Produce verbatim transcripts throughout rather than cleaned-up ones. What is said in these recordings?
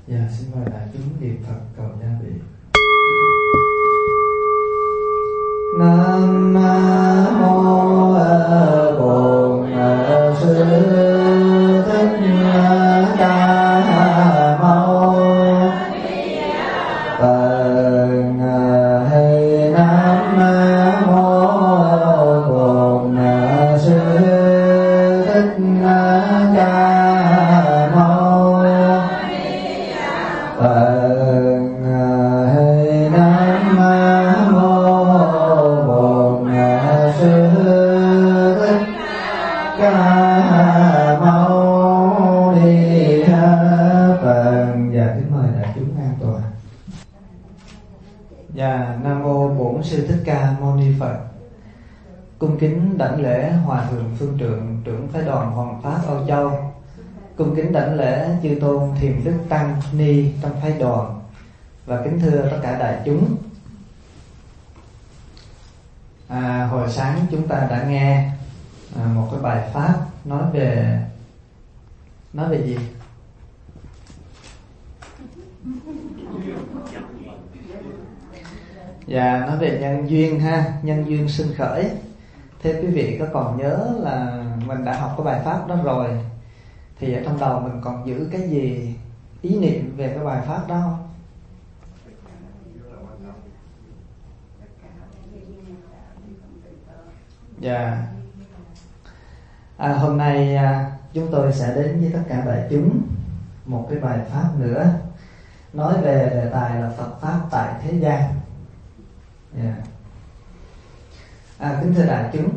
Dạ, xin mời đại chúng niệm Phật cầu gia vị. Nam mô Bổn Sư Thích Ca Mâu Phật. Nam mô Bổn Sư Thích Ca Mâu Phật. Nam mô Bổn Sư Thích Ca Mâu Ni Phật. Dạ, kính mời đại chúng an toàn. Dạ, Nam mô Bổn Sư Thích Ca Mâu Ni Phật. Cung kính đảnh lễ Hòa thượng Phương Trượng, trưởng phái đoàn Hoàng Pháp Âu Châu. Cung kính đảnh lễ chư tôn Thiền Đức Tăng Ni trong phái đoàn. Và kính thưa tất cả đại chúng, à, hồi sáng chúng ta đã nghe à, một cái bài pháp nói về nói về gì? Dạ, nói về nhân duyên ha, nhân duyên sinh khởi. Thế quý vị có còn nhớ là mình đã học cái bài pháp đó rồi, thì ở trong đầu mình còn giữ cái gì ý niệm về cái bài pháp đó không? Dạ. À, hôm nay à, chúng tôi sẽ đến với tất cả đại chúng một cái bài pháp nữa, nói về đề tài là Phật pháp tại thế gian. Yeah. À, kính thưa đại chúng,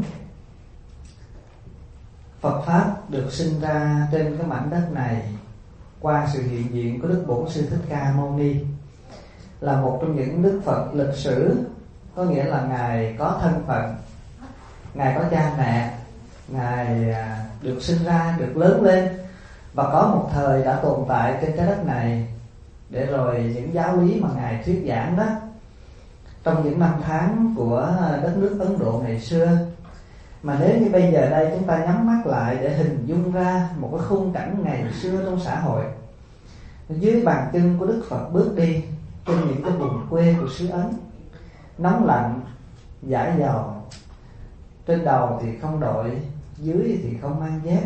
Phật pháp được sinh ra trên cái mảnh đất này qua sự hiện diện của Đức Bổn Sư Thích Ca Mâu Ni, là một trong những Đức Phật lịch sử, có nghĩa là Ngài có thân phận, Ngài có cha mẹ, Ngài được sinh ra, được lớn lên, và có một thời đã tồn tại trên trái đất này, để rồi những giáo lý mà Ngài thuyết giảng đó trong những năm tháng của đất nước Ấn Độ ngày xưa. Mà nếu như bây giờ đây chúng ta nhắm mắt lại để hình dung ra một cái khung cảnh ngày xưa trong xã hội, dưới bàn chân của Đức Phật bước đi trên những cái vùng quê của xứ Ấn, nóng lạnh, dãi dầu, trên đầu thì không đội, dưới thì không mang dép.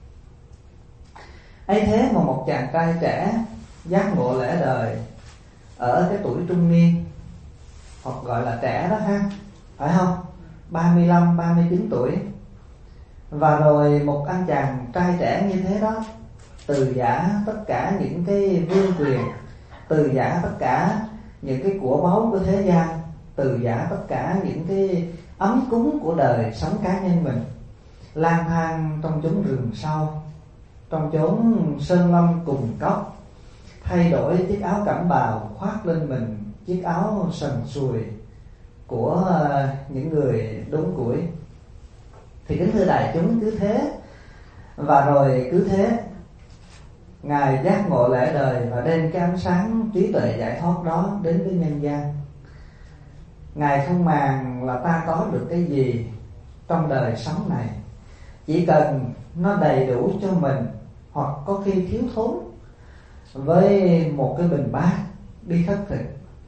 ấy thế mà một chàng trai trẻ giác ngộ lẽ đời ở cái tuổi trung niên, hoặc gọi là trẻ đó ha, phải không? ba mươi lăm, ba mươi chín tuổi. Và rồi một anh chàng trai trẻ như thế đó từ giã tất cả những cái vương quyền, từ giã tất cả những cái của báu của thế gian, từ giã tất cả những cái ấm cúng của đời sống cá nhân mình, lang thang trong chốn rừng sâu, trong chốn sơn lâm cùng cốc, thay đổi chiếc áo cẩm bào khoác lên mình chiếc áo sần sùi của những người đốn củi. Thì kính thưa đại chúng, cứ thế, và rồi cứ thế Ngài giác ngộ lẽ đời và đem cái ánh sáng trí tuệ giải thoát đó đến với nhân gian. Ngài không màng là ta có được cái gì trong đời sống này, chỉ cần nó đầy đủ cho mình, hoặc có khi thiếu thốn, với một cái bình bát đi khất thực,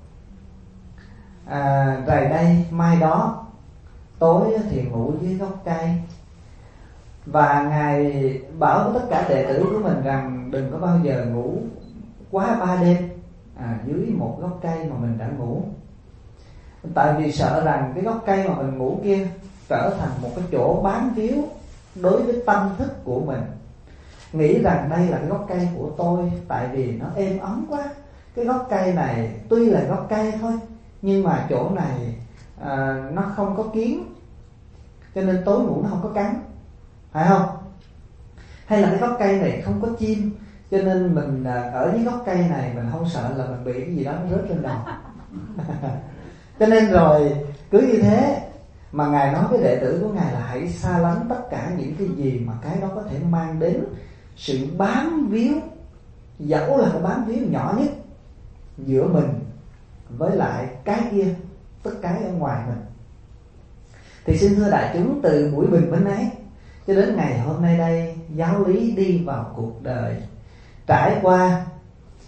à, rày đây mai đó, tối thì ngủ dưới gốc cây. Và Ngài bảo với tất cả đệ tử của mình rằng đừng có bao giờ ngủ quá ba đêm à, dưới một gốc cây mà mình đã ngủ. Tại vì sợ rằng cái gốc cây mà mình ngủ kia trở thành một cái chỗ bám víu đối với tâm thức của mình, nghĩ rằng đây là cái gốc cây của tôi, tại vì nó êm ấm quá. Cái gốc cây này tuy là gốc cây thôi, nhưng mà chỗ này à, nó không có kiến, cho nên tối ngủ nó không có cắn, phải không? Hay là cái gốc cây này không có chim, cho nên mình à, ở dưới gốc cây này mình không sợ là mình bị cái gì đó nó rớt lên đầu. Cho nên rồi cứ như thế mà Ngài nói với đệ tử của Ngài là hãy xa lánh tất cả những cái gì mà cái đó có thể mang đến sự bám víu, dẫu là cái bám víu nhỏ nhất giữa mình với lại cái kia, tất cái ở ngoài mình. Thì xin thưa đại chúng, từ buổi bình minh ấy cho đến ngày hôm nay đây, giáo lý đi vào cuộc đời, trải qua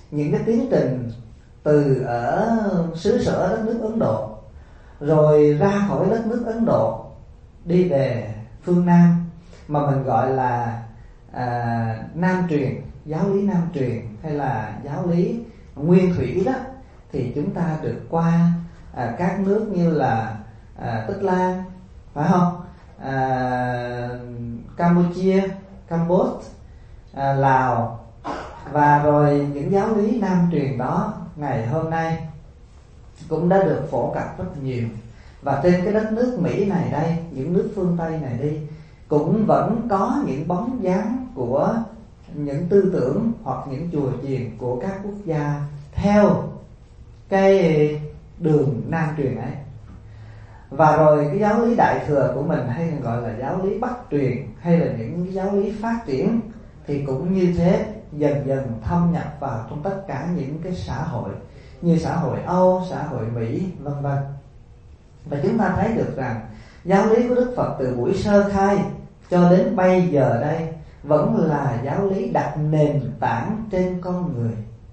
những cái tiến trình từ ở xứ sở đất nước Ấn Độ, rồi ra khỏi đất nước Ấn Độ đi về phương Nam, mà mình gọi là à, Nam truyền, giáo lý Nam truyền hay là giáo lý nguyên thủy đó, thì chúng ta được qua à, các nước như là à, Tích Lan, phải không, à, Campuchia, Campuchia, à, Lào, và rồi những giáo lý Nam truyền đó ngày hôm nay cũng đã được phổ cập rất nhiều. Và trên cái đất nước Mỹ này đây, những nước phương Tây này đi, cũng vẫn có những bóng dáng của những tư tưởng hoặc những chùa chiền của các quốc gia theo cái đường Nam truyền ấy. Và rồi cái giáo lý Đại thừa của mình, hay còn gọi là giáo lý Bắc truyền, hay là những giáo lý phát triển, thì cũng như thế, dần dần thâm nhập vào trong tất cả những cái xã hội như xã hội Âu, xã hội Mỹ, vân vân. Và chúng ta thấy được rằng giáo lý của Đức Phật từ buổi sơ khai cho đến bây giờ đây vẫn là giáo lý đặt nền tảng trên con người.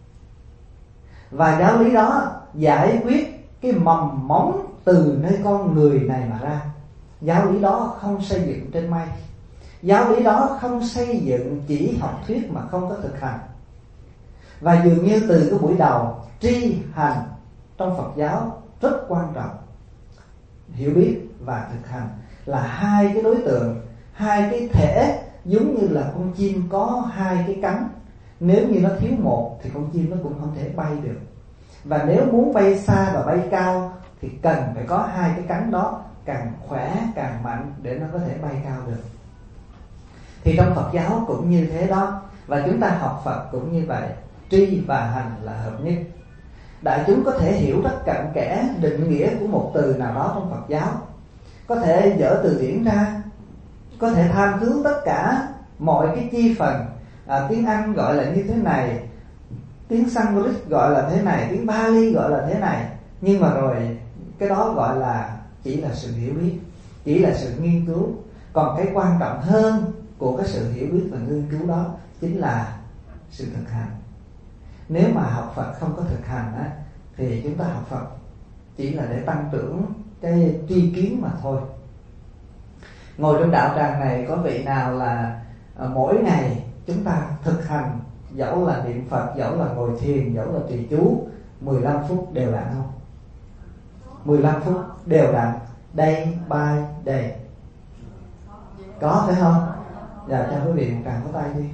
Và giáo lý đó giải quyết cái mầm móng từ nơi con người này mà ra. Giáo lý đó không xây dựng trên mây. Giáo lý đó không xây dựng chỉ học thuyết mà không có thực hành. Và dường như từ cái buổi đầu, tri hành trong Phật giáo rất quan trọng. Hiểu biết và thực hành là hai cái đối tượng, hai cái thể, giống như là con chim có hai cái cánh. Nếu như nó thiếu một thì con chim nó cũng không thể bay được. Và nếu muốn bay xa và bay cao thì cần phải có hai cái cánh đó, càng khỏe, càng mạnh để nó có thể bay cao được. Thì trong Phật giáo cũng như thế đó. Và chúng ta học Phật cũng như vậy, tri và hành là hợp nhất. Đại chúng có thể hiểu rất cặn kẽ định nghĩa của một từ nào đó trong Phật giáo, có thể dở từ điển ra, có thể tham cứu tất cả mọi cái chi phần. à, Tiếng Anh gọi là như thế này, tiếng Sanskrit gọi là thế này, tiếng Pali gọi là thế này. Nhưng mà rồi cái đó gọi là chỉ là sự hiểu biết, chỉ là sự nghiên cứu. Còn cái quan trọng hơn của cái sự hiểu biết và nghiên cứu đó chính là sự thực hành. Nếu mà học Phật không có thực hành á, thì chúng ta học Phật chỉ là để tăng trưởng cái tri kiến mà thôi. Ngồi trong đạo tràng này có vị nào là à, mỗi ngày chúng ta thực hành, dẫu là niệm Phật, dẫu là ngồi thiền, dẫu là trì chú mười lăm phút đều đặn không? mười lăm phút đều đặn, day by day. Có phải không? Dạ, cho quý vị một tràng pháo tay đi.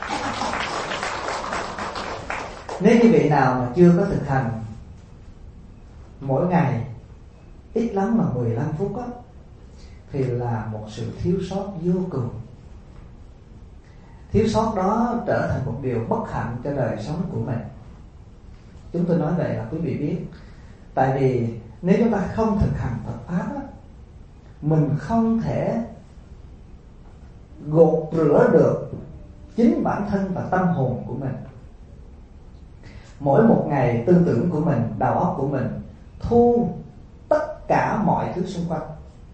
Nếu như vị nào mà chưa có thực hành mỗi ngày ít lắm là mười lăm phút á, thì là một sự thiếu sót vô cùng. Thiếu sót đó trở thành một điều bất hạnh cho đời sống của mình. Chúng tôi nói vậy là quý vị biết. Tại vì nếu chúng ta không thực hành Phật Pháp á, mình không thể gột rửa được chính bản thân và tâm hồn của mình. Mỗi một ngày tư tưởng của mình, đầu óc của mình thu tất cả mọi thứ xung quanh.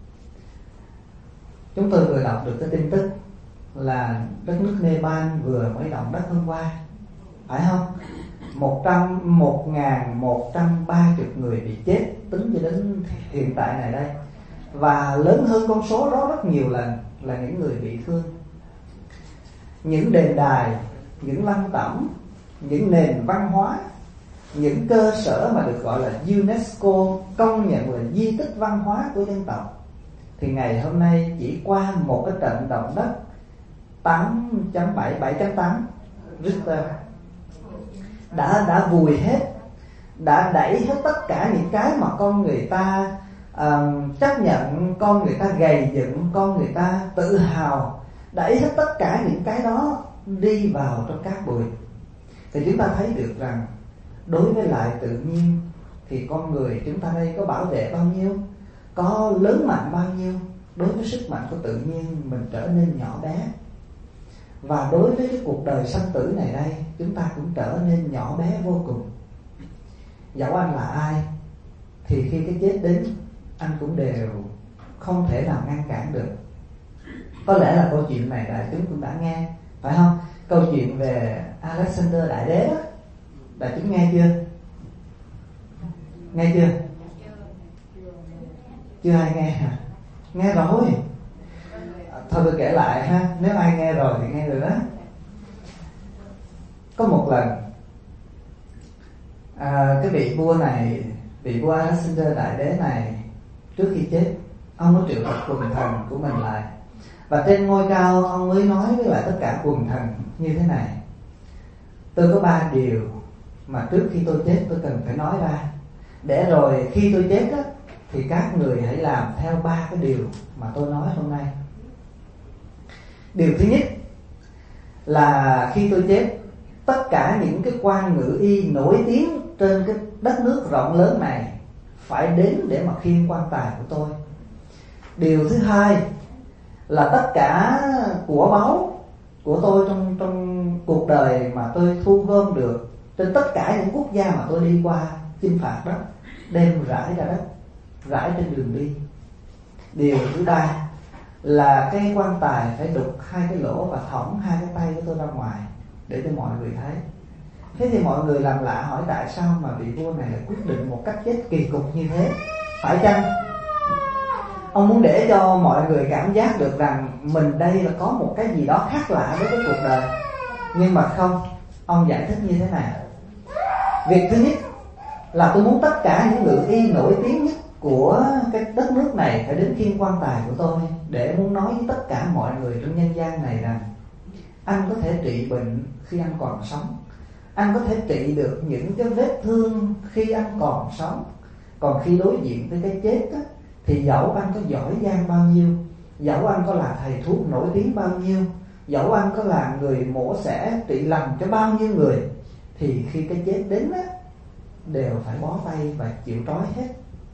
Chúng tôi vừa đọc được cái tin tức là đất nước Nepal vừa mới động đất hôm qua, phải không? Một trăm một ngàn một trăm ba mươi người bị chết tính cho đến hiện tại này đây. Và lớn hơn con số đó rất nhiều lần là những người bị thương. Những đền đài, những lăng tẩm, những nền văn hóa, những cơ sở mà được gọi là UNESCO công nhận là di tích văn hóa của dân tộc, thì ngày hôm nay chỉ qua một cái trận động đất tám chấm bảy, bảy chấm tám Richter đã đã vùi hết, đã đẩy hết tất cả những cái mà con người ta uh, chấp nhận, con người ta gầy dựng, con người ta tự hào, đẩy hết tất cả những cái đó đi vào trong cát bụi. Thì chúng ta thấy được rằng đối với lại tự nhiên thì con người chúng ta đây có bảo vệ bao nhiêu, có lớn mạnh bao nhiêu. Đối với sức mạnh của tự nhiên mình trở nên nhỏ bé. Và đối với cái cuộc đời sanh tử này đây, chúng ta cũng trở nên nhỏ bé vô cùng. Dẫu anh là ai thì khi cái chết đến, anh cũng đều không thể nào ngăn cản được. Có lẽ là câu chuyện này đại chúng cũng đã nghe, phải không? Câu chuyện về Alexander Đại Đế đó, Đại chúng nghe chưa? Nghe chưa? Chưa ai nghe hả? Nghe rồi. Thôi tôi kể lại ha, nếu ai nghe rồi thì nghe rồi đó. Có một lần à, cái vị vua này, vị vua Alexander Đại Đế này, trước khi chết, ông có triệu tập quần thần của mình lại. Và trên ngôi cao ông mới nói với lại tất cả quần thần như thế này: tôi có ba điều mà trước khi tôi chết tôi cần phải nói ra, để rồi khi tôi chết á, thì các người hãy làm theo ba cái điều mà tôi nói hôm nay. Điều thứ nhất là khi tôi chết, tất cả những cái quan ngự y nổi tiếng trên cái đất nước rộng lớn này phải đến để mà khiêng quan tài của tôi. Điều thứ hai là tất cả của báu của tôi trong trong cuộc đời mà tôi thu gom được trên tất cả những quốc gia mà tôi đi qua chinh phạt đó, đem rải ra đất, rải trên đường đi. Điều thứ ba là cái quan tài phải đục hai cái lỗ và thõng hai cái tay của tôi ra ngoài để cho mọi người thấy. Thế thì mọi người làm lạ hỏi tại sao mà vị vua này lại quyết định một cách chết kỳ cục như thế? Phải chăng ông muốn để cho mọi người cảm giác được rằng mình đây là có một cái gì đó khác lạ với cái cuộc đời? Nhưng mà không, ông giải thích như thế này: việc thứ nhất là tôi muốn tất cả những ngự y nổi tiếng nhất của cái đất nước này phải đến khiêng quan tài của tôi, để muốn nói với tất cả mọi người trong nhân gian này rằng anh có thể trị bệnh khi anh còn sống, anh có thể trị được những cái vết thương khi anh còn sống. Còn khi đối diện với cái chết á, thì dẫu anh có giỏi giang bao nhiêu, dẫu anh có là thầy thuốc nổi tiếng bao nhiêu, dẫu anh có là người mổ xẻ trị lành cho bao nhiêu người, thì khi cái chết đến á, đều phải bó tay và chịu trói hết.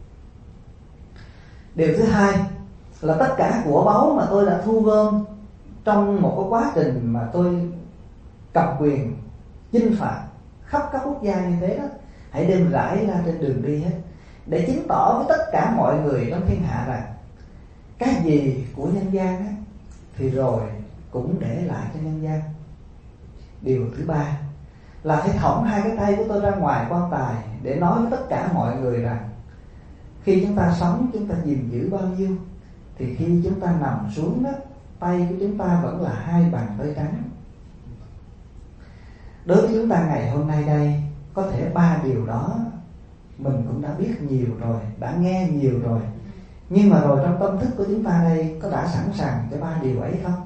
Điều thứ hai là tất cả của báu mà tôi đã thu gom trong một cái quá trình mà tôi cầm quyền chinh phạt khắp các quốc gia như thế đó, hãy đem rải ra trên đường đi hết, để chứng tỏ với tất cả mọi người trong thiên hạ rằng cái gì của nhân gian á, thì rồi cũng để lại cho nhân gian. Điều thứ ba là phải thõng hai cái tay của tôi ra ngoài quan tài, để nói với tất cả mọi người rằng khi chúng ta sống chúng ta gìn giữ bao nhiêu, thì khi chúng ta nằm xuống đó, tay của chúng ta vẫn là hai bàn tay trắng. Đối với chúng ta ngày hôm nay đây, có thể ba điều đó mình cũng đã biết nhiều rồi, đã nghe nhiều rồi. Nhưng mà rồi trong tâm thức của chúng ta đây có đã sẵn sàng cho ba điều ấy không?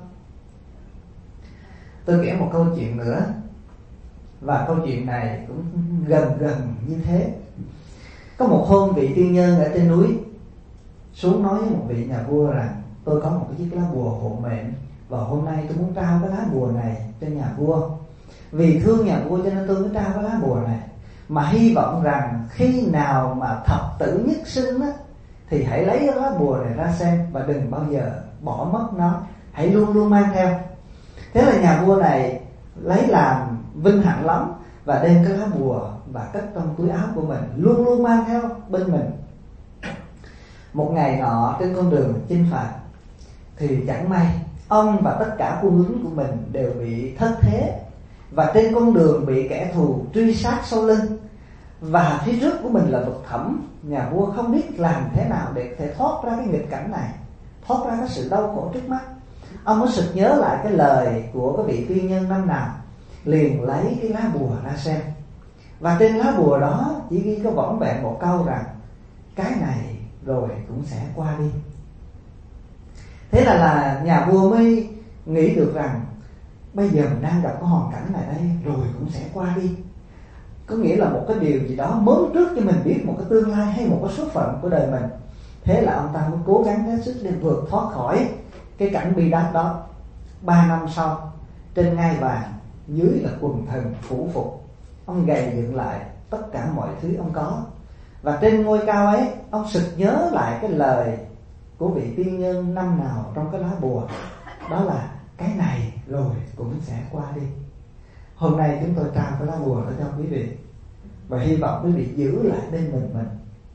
Tôi kể một câu chuyện nữa, và câu chuyện này cũng gần gần như thế. Có một hôm vị tiên nhân ở trên núi xuống nói với một vị nhà vua rằng tôi có một cái chiếc lá bùa hộ mệnh, và hôm nay tôi muốn trao cái lá bùa này cho nhà vua. Vì thương nhà vua cho nên tôi mới trao cái lá bùa này, mà hy vọng rằng khi nào mà thập tử nhất sinh á, thì hãy lấy cái lá bùa này ra xem và đừng bao giờ bỏ mất nó, hãy luôn luôn mang theo. Thế là nhà vua này lấy làm vinh hạnh lắm, và đem cái lá bùa và cất trong túi áo của mình, luôn luôn mang theo bên mình. Một ngày nọ trên con đường chinh phạt, thì chẳng may ông và tất cả quân lính của mình đều bị thất thế, và trên con đường bị kẻ thù truy sát sau lưng, và phía trước của mình là vực thẳm. Nhà vua không biết làm thế nào để thể thoát ra cái nghịch cảnh này, thoát ra cái sự đau khổ trước mắt. Ông mới sực nhớ lại cái lời của cái vị tiên nhân năm nào, liền lấy cái lá bùa ra xem, và trên lá bùa đó chỉ ghi có vỏn vẹn một câu rằng cái này rồi cũng sẽ qua đi. Thế là là nhà vua mới nghĩ được rằng bây giờ mình đang gặp cái hoàn cảnh này đây, rồi cũng sẽ qua đi. Có nghĩa là một cái điều gì đó mớm trước cho mình biết một cái tương lai hay một cái số phận của đời mình. Thế là ông ta mới cố gắng hết sức để vượt thoát khỏi cái cảnh bi đát đó. Ba năm sau, trên ngai vàng, dưới là quần thần phủ phục, ông gầy dựng lại tất cả mọi thứ ông có. Và trên ngôi cao ấy, ông sực nhớ lại cái lời của vị tiên nhân năm nào trong cái lá bùa, đó là cái này rồi cũng sẽ qua đi. Hôm nay chúng tôi trao cái lá bùa đó cho quý vị, và hy vọng quý vị giữ lại bên mình mình.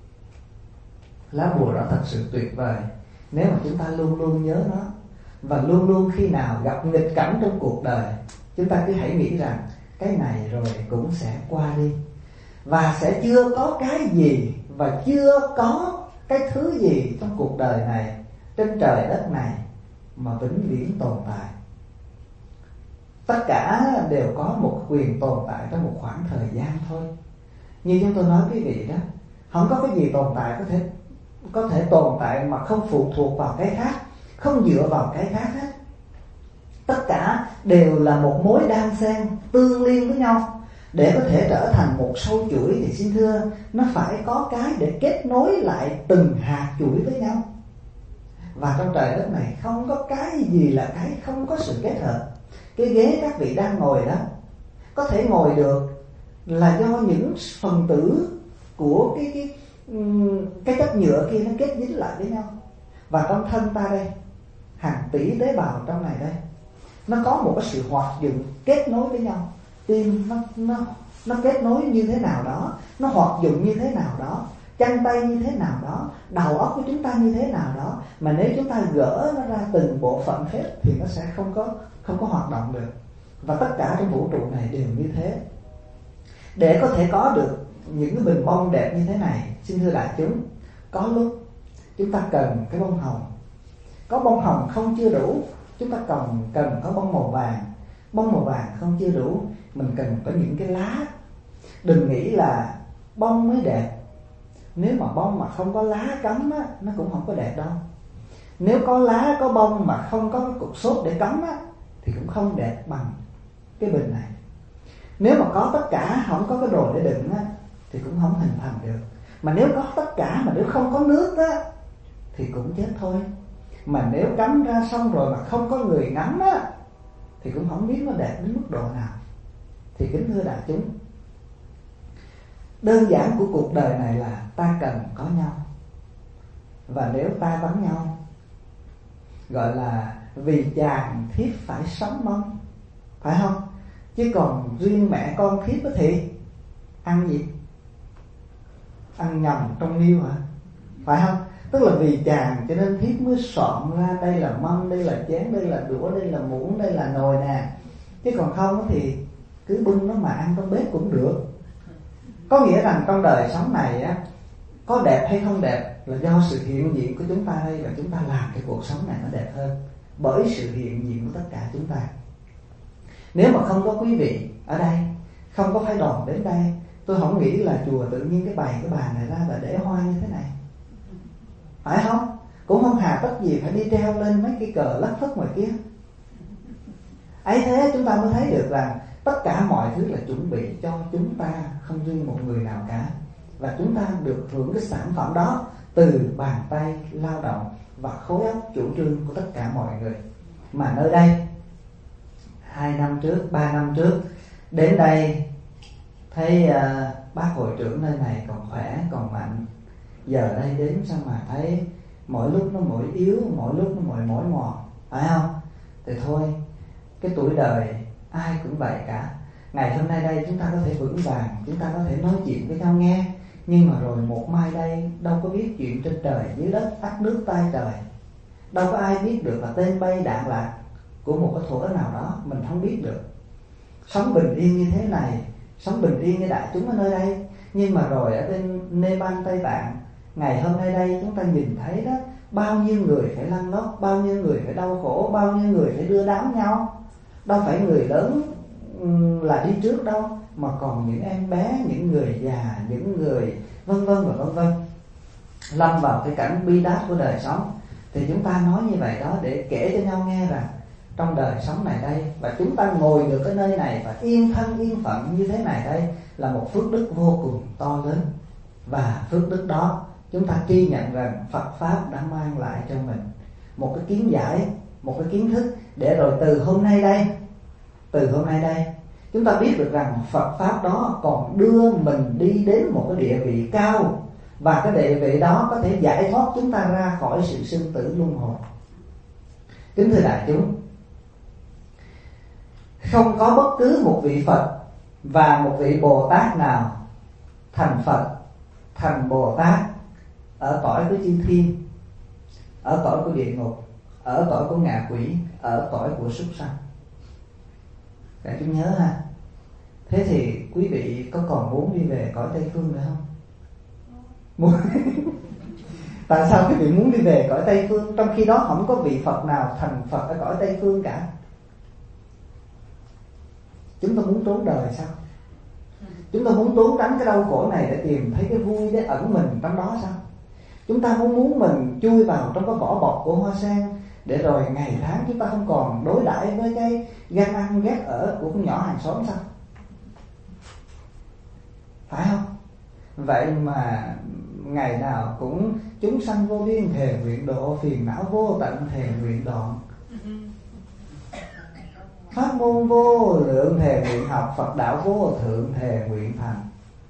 Lá bùa đó thật sự tuyệt vời nếu mà chúng ta luôn luôn nhớ nó, và luôn luôn khi nào gặp nghịch cảnh trong cuộc đời, chúng ta cứ hãy nghĩ rằng cái này rồi cũng sẽ qua đi, và sẽ chưa có cái gì và chưa có cái thứ gì trong cuộc đời này, trên trời đất này mà vĩnh viễn tồn tại. Tất cả đều có một quyền tồn tại trong một khoảng thời gian thôi. Như chúng tôi nói quý vị đó, không có cái gì tồn tại có thể có thể tồn tại mà không phụ thuộc vào cái khác, không dựa vào cái khác hết. Tất cả đều là một mối đan xen tương liên với nhau. Để có thể trở thành một sâu chuỗi thì xin thưa, nó phải có cái để kết nối lại từng hạt chuỗi với nhau. Và trong trời đất này không có cái gì là cái không có sự kết hợp. Cái ghế các vị đang ngồi đó có thể ngồi được là do những phần tử của cái cái cái chất nhựa kia nó kết dính lại với nhau. Và trong thân ta đây, hàng tỷ tế bào trong này đây, nó có một cái sự hoạt dụng kết nối với nhau. Tim nó nó nó kết nối như thế nào đó, nó hoạt dụng như thế nào đó, chân tay như thế nào đó, đầu óc của chúng ta như thế nào đó, mà nếu chúng ta gỡ nó ra từng bộ phận hết thì nó sẽ không có không có hoạt động được. Và tất cả trong vũ trụ này đều như thế. Để có thể có được những cái bình bông đẹp như thế này, xin thưa đại chúng, có lúc chúng ta cần cái bông hồng. Có bông hồng không chưa đủ, chúng ta cần cần có bông màu vàng. Bông màu vàng không chưa đủ, mình cần có những cái lá. Đừng nghĩ là bông mới đẹp. Nếu mà bông mà không có lá cắm á, nó cũng không có đẹp đâu. Nếu có lá, có bông mà không có cái cục xốp để cắm á, thì cũng không đẹp bằng cái bình này. Nếu mà có tất cả, không có cái đồ để đựng á, thì cũng không hình thành được. Mà nếu có tất cả mà nếu không có nước á, thì cũng chết thôi. Mà nếu cắm ra xong rồi mà không có người ngắm á, thì cũng không biết nó đẹp đến mức độ nào. Thì kính thưa đại chúng, đơn giản của cuộc đời này là ta cần có nhau. Và nếu ta vắng nhau, gọi là vì chàng thiếp phải sống mong, phải không? Chứ còn riêng mẹ con thiếp thì ăn gì? Ăn nhầm trong niêu hả? Phải không? Tức là vì chàng cho nên thiếp mới soạn ra đây là mâm, đây là chén, đây là đũa, đây là muỗng, đây là nồi nè. Chứ còn không thì cứ bưng nó mà ăn trong bếp cũng được. Có nghĩa rằng trong đời sống này á, có đẹp hay không đẹp là do sự hiện diện của chúng ta đây, và chúng ta làm cái cuộc sống này nó đẹp hơn bởi sự hiện diện của tất cả chúng ta. Nếu mà không có quý vị ở đây, không có phái đoàn đến đây, tôi không nghĩ là chùa tự nhiên cái bày cái bàn này ra và để hoa như thế này, phải không? Cũng không hà tất gì phải đi treo lên mấy cái cờ lất phất ngoài kia. Ấy thế chúng ta mới thấy được rằng tất cả mọi thứ là chuẩn bị cho chúng ta, không riêng một người nào cả. Và chúng ta được hưởng cái sản phẩm đó từ bàn tay lao động và khối óc chủ trương của tất cả mọi người. Mà nơi đây, hai năm trước, ba năm trước, đến đây thấy uh, bác hội trưởng nơi này còn khỏe, còn mạnh. Giờ đây đến sao mà thấy mỗi lúc nó mỗi yếu, mỗi lúc nó mỗi mỏi mòn, phải không? Thì thôi, cái tuổi đời ai cũng vậy cả. Ngày hôm nay đây chúng ta có thể vững vàng, chúng ta có thể nói chuyện với nhau nghe. Nhưng mà rồi một mai đây đâu có biết chuyện trên trời dưới đất, tắt nước tay trời. Đâu có ai biết được là tên bay đạn lạc của một cái thuở nào đó, mình không biết được. Sống bình yên như thế này, sống bình yên như đại chúng ở nơi đây. Nhưng mà rồi ở bên Nepal, Tây Tạng, ngày hôm nay đây chúng ta nhìn thấy đó, bao nhiêu người phải lăn lóc, bao nhiêu người phải đau khổ, bao nhiêu người phải đưa đám nhau. Đâu phải người lớn là đi trước đâu, mà còn những em bé, những người già, những người vân vân và vân vân lâm vào cái cảnh bi đát của đời sống. Thì chúng ta nói như vậy đó để kể cho nhau nghe rằng trong đời sống này đây, và chúng ta ngồi được ở nơi này và yên thân yên phận như thế này đây, là một phước đức vô cùng to lớn. Và phước đức đó chúng ta ghi nhận rằng Phật Pháp đã mang lại cho mình một cái kiến giải, một cái kiến thức, để rồi từ hôm nay đây, từ hôm nay đây chúng ta biết được rằng Phật Pháp đó còn đưa mình đi đến một cái địa vị cao. Và cái địa vị đó có thể giải thoát chúng ta ra khỏi sự sinh tử luân hồi. Kính thưa đại chúng, không có bất cứ một vị Phật và một vị Bồ Tát nào thành Phật, thành Bồ Tát ở cõi của chư thiên, ở cõi của địa ngục, ở cõi của ngạ quỷ, ở cõi của súc sanh. Các chúng nhớ ha, Thế thì quý vị có còn muốn đi về cõi Tây Phương nữa không? Muốn. Tại sao quý vị muốn đi về cõi Tây Phương trong khi đó không có vị Phật nào thành Phật ở cõi Tây Phương cả? Chúng ta muốn trốn đời sao? Chúng ta muốn trốn tránh cái đau khổ này để tìm thấy cái vui, để ẩn mình trong đó sao? Chúng ta muốn muốn mình chui vào trong cái vỏ bọc của hoa sen để rồi ngày tháng chúng ta không còn đối đãi với cái gan ăn ghét ở của con nhỏ hàng xóm sao? Phải không? Vậy mà ngày nào cũng chúng sanh vô biên thề nguyện độ, phiền não vô tận thề nguyện đoạn, pháp môn vô lượng thề nguyện học, Phật đạo vô thượng thề nguyện thành.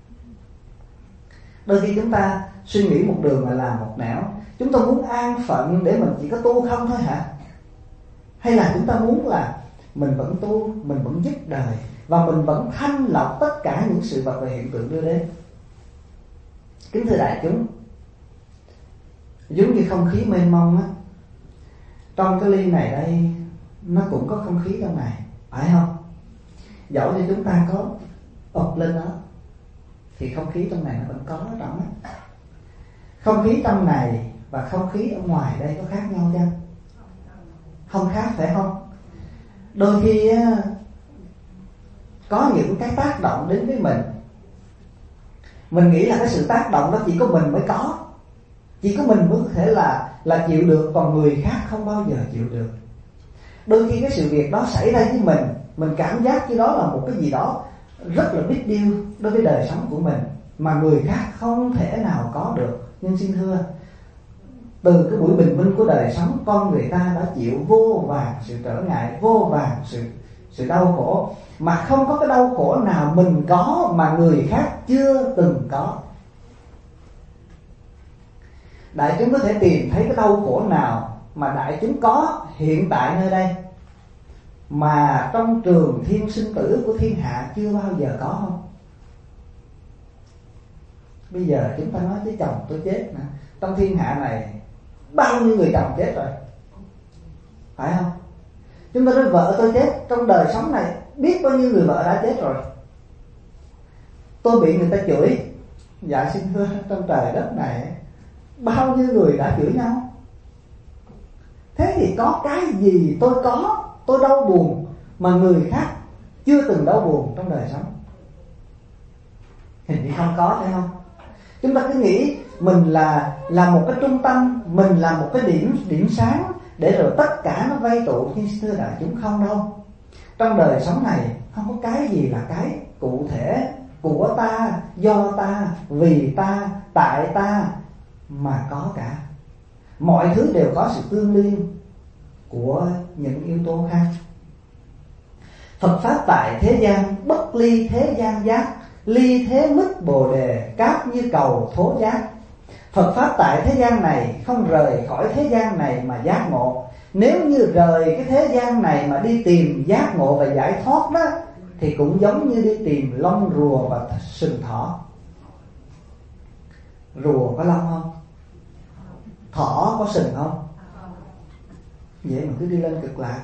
Đôi khi chúng ta suy nghĩ một đường mà làm một nẻo. Chúng ta muốn an phận để mình chỉ có tu không thôi hả? Hay là chúng ta muốn là mình vẫn tu, mình vẫn giúp đời, và mình vẫn thanh lọc tất cả những sự vật và hiện tượng đưa đến? Kính thưa đại chúng, giống như không khí mênh mông á, trong cái ly này đây nó cũng có không khí trong này, phải không? Dẫu cho chúng ta có ập lên đó thì không khí trong này nó vẫn có ở trong á. Không khí trong này và không khí ở ngoài đây có khác nhau chăng? Không khác, phải không? Đôi khi á, có những cái tác động đến với mình, mình nghĩ là cái sự tác động đó chỉ có mình mới có, chỉ có mình mới có thể là là chịu được, còn người khác không bao giờ chịu được. Đôi khi cái sự việc đó xảy ra với mình, mình cảm giác như đó là một cái gì đó rất là big deal đối với đời sống của mình, mà người khác không thể nào có được. Nhưng xin thưa, từ cái buổi bình minh của đời sống, con người ta đã chịu vô vàn sự trở ngại, vô vàn sự sự đau khổ, mà không có cái đau khổ nào mình có mà người khác chưa từng có. Đại chúng có thể tìm thấy cái đau khổ nào mà đại chúng có hiện tại nơi đây mà trong trường thiên sinh tử của thiên hạ chưa bao giờ có không? Bây giờ chúng ta nói tới chồng tôi chết nè, trong thiên hạ này bao nhiêu người chồng chết rồi, phải không? Chúng ta nói vợ tôi chết, trong đời sống này biết bao nhiêu người vợ đã chết rồi. Tôi bị người ta chửi, dạ xin thưa, trong trời đất này bao nhiêu người đã chửi nhau. Thế thì có cái gì tôi có, tôi đau buồn mà người khác chưa từng đau buồn trong đời sống? Hình như không có, phải không? Chúng ta cứ nghĩ mình là là một cái trung tâm, mình là một cái điểm điểm sáng để rồi tất cả nó vây tụ. Nhưng thưa đại chúng, không đâu. Trong đời sống này không có cái gì là cái cụ thể của ta, do ta, vì ta, tại ta mà có cả. Mọi thứ đều có sự tương liên của những yếu tố khác. Phật pháp tại thế gian, bất ly thế gian giác, ly thế mức bồ đề, cáp như cầu thố giác. Phật pháp tại thế gian này không rời khỏi thế gian này mà giác ngộ. Nếu như rời cái thế gian này mà đi tìm giác ngộ và giải thoát đó, thì cũng giống như đi tìm lông rùa và sừng thỏ. Rùa có lông không? Thỏ có sừng không? Vậy mà cứ đi lên cực lạc.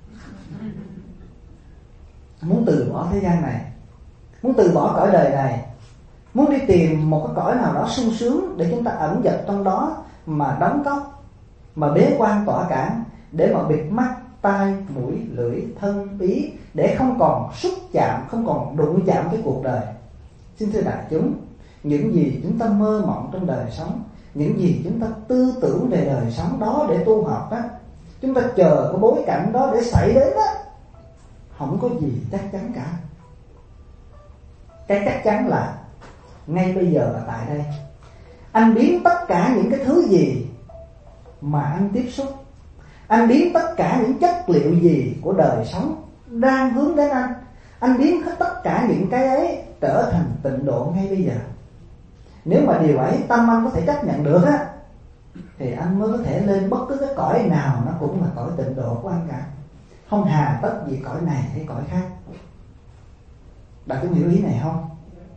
Muốn từ bỏ thế gian này, muốn từ bỏ cõi đời này, muốn đi tìm một cái cõi nào đó sung sướng để chúng ta ẩn dật trong đó mà đóng cóc, mà bế quan tỏa cản, để mà bịt mắt, tai, mũi, lưỡi, thân, ý, để không còn xúc chạm, không còn đụng chạm cái cuộc đời. Xin thưa đại chúng, những gì chúng ta mơ mộng trong đời sống, những gì chúng ta tư tưởng về đời sống đó để tu học á, chúng ta chờ cái bối cảnh đó để xảy đến á, không có gì chắc chắn cả. Cái chắc chắn là ngay bây giờ và tại đây, anh biến tất cả những cái thứ gì mà anh tiếp xúc, anh biến tất cả những chất liệu gì của đời sống đang hướng đến anh, anh biến hết tất cả những cái ấy trở thành tịnh độ ngay bây giờ. Nếu mà điều ấy tâm anh có thể chấp nhận được á, thì anh mới có thể lên bất cứ cái cõi nào nó cũng là cõi tịnh độ của anh cả. Không hà tất gì cõi này hay cõi khác. Đã có hiểu ý này không?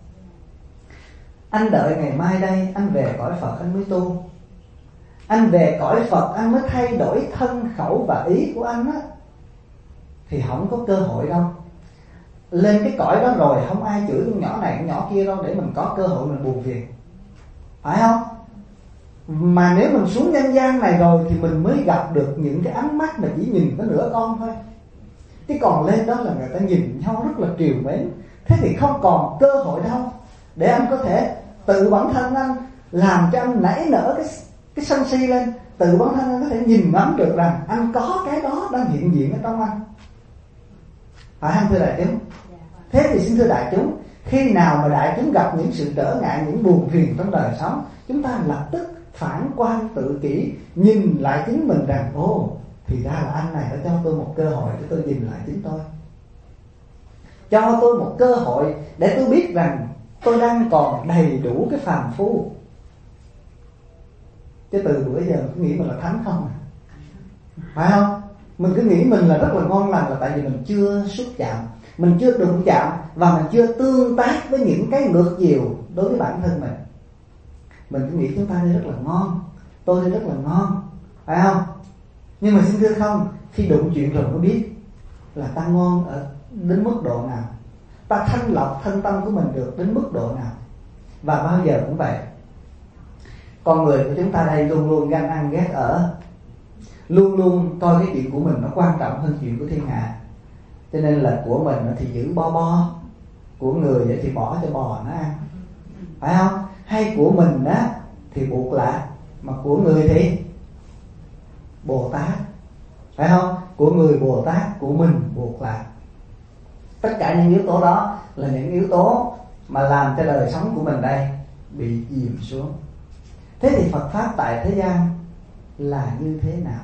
Anh đợi ngày mai đây, anh về cõi Phật anh mới tu. Anh về cõi Phật anh mới thay đổi thân khẩu và ý của anh á, thì không có cơ hội đâu. lên cái cõi đó rồi không ai chửi con nhỏ này con nhỏ kia đâu để mình có cơ hội mình buồn phiền, phải không? Mà nếu mình xuống nhân gian này rồi thì mình mới gặp được những cái ánh mắt mà chỉ nhìn có nửa con thôi. Chứ còn lên đó là người ta nhìn nhau rất là trìu mến. Thế thì không còn cơ hội đâu để anh có thể tự bản thân anh làm cho anh nảy nở cái cái sân si lên. Tự bản thân anh có thể nhìn ngắm được rằng anh có cái đó đang hiện diện ở trong anh, phải không thưa đại chúng? Thế thì xin thưa đại chúng, khi nào mà đại chúng gặp những sự trở ngại, những buồn phiền trong đời sống, chúng ta lập tức phản quan tự kỷ, nhìn lại chính mình rằng ô, thì ra là anh này đã cho tôi một cơ hội để tôi nhìn lại chính tôi, cho tôi một cơ hội để tôi biết rằng tôi đang còn đầy đủ cái phàm phu. Chứ từ bữa giờ mình cứ nghĩ mình là thánh không à, phải không? Mình cứ nghĩ mình là rất là ngon lành là tại vì mình chưa xúc chạm, mình chưa đụng chạm và mình chưa tương tác với những cái ngược chiều đối với bản thân mình. Mình cứ nghĩ chúng ta đây rất là ngon, tôi đây rất là ngon, phải không? Nhưng mà xin thưa không, khi đụng chuyện rồi mới biết là ta ngon ở đến mức độ nào, ta thanh lọc thân tâm của mình được đến mức độ nào. Và bao giờ cũng vậy, con người của chúng ta đây luôn luôn ganh ăn ghét ở, luôn luôn coi cái chuyện của mình nó quan trọng hơn chuyện của thiên hạ. Cho nên là của mình thì giữ bo bo, của người thì bỏ cho bò nó ăn, phải không? Hay của mình á thì buộc lại, mà của người thì Bồ Tát, phải không? Của người Bồ Tát, của mình buộc lại. Tất cả những yếu tố đó là những yếu tố mà làm cho đời sống của mình đây bị chìm xuống. Thế thì Phật Pháp tại thế gian là như thế nào?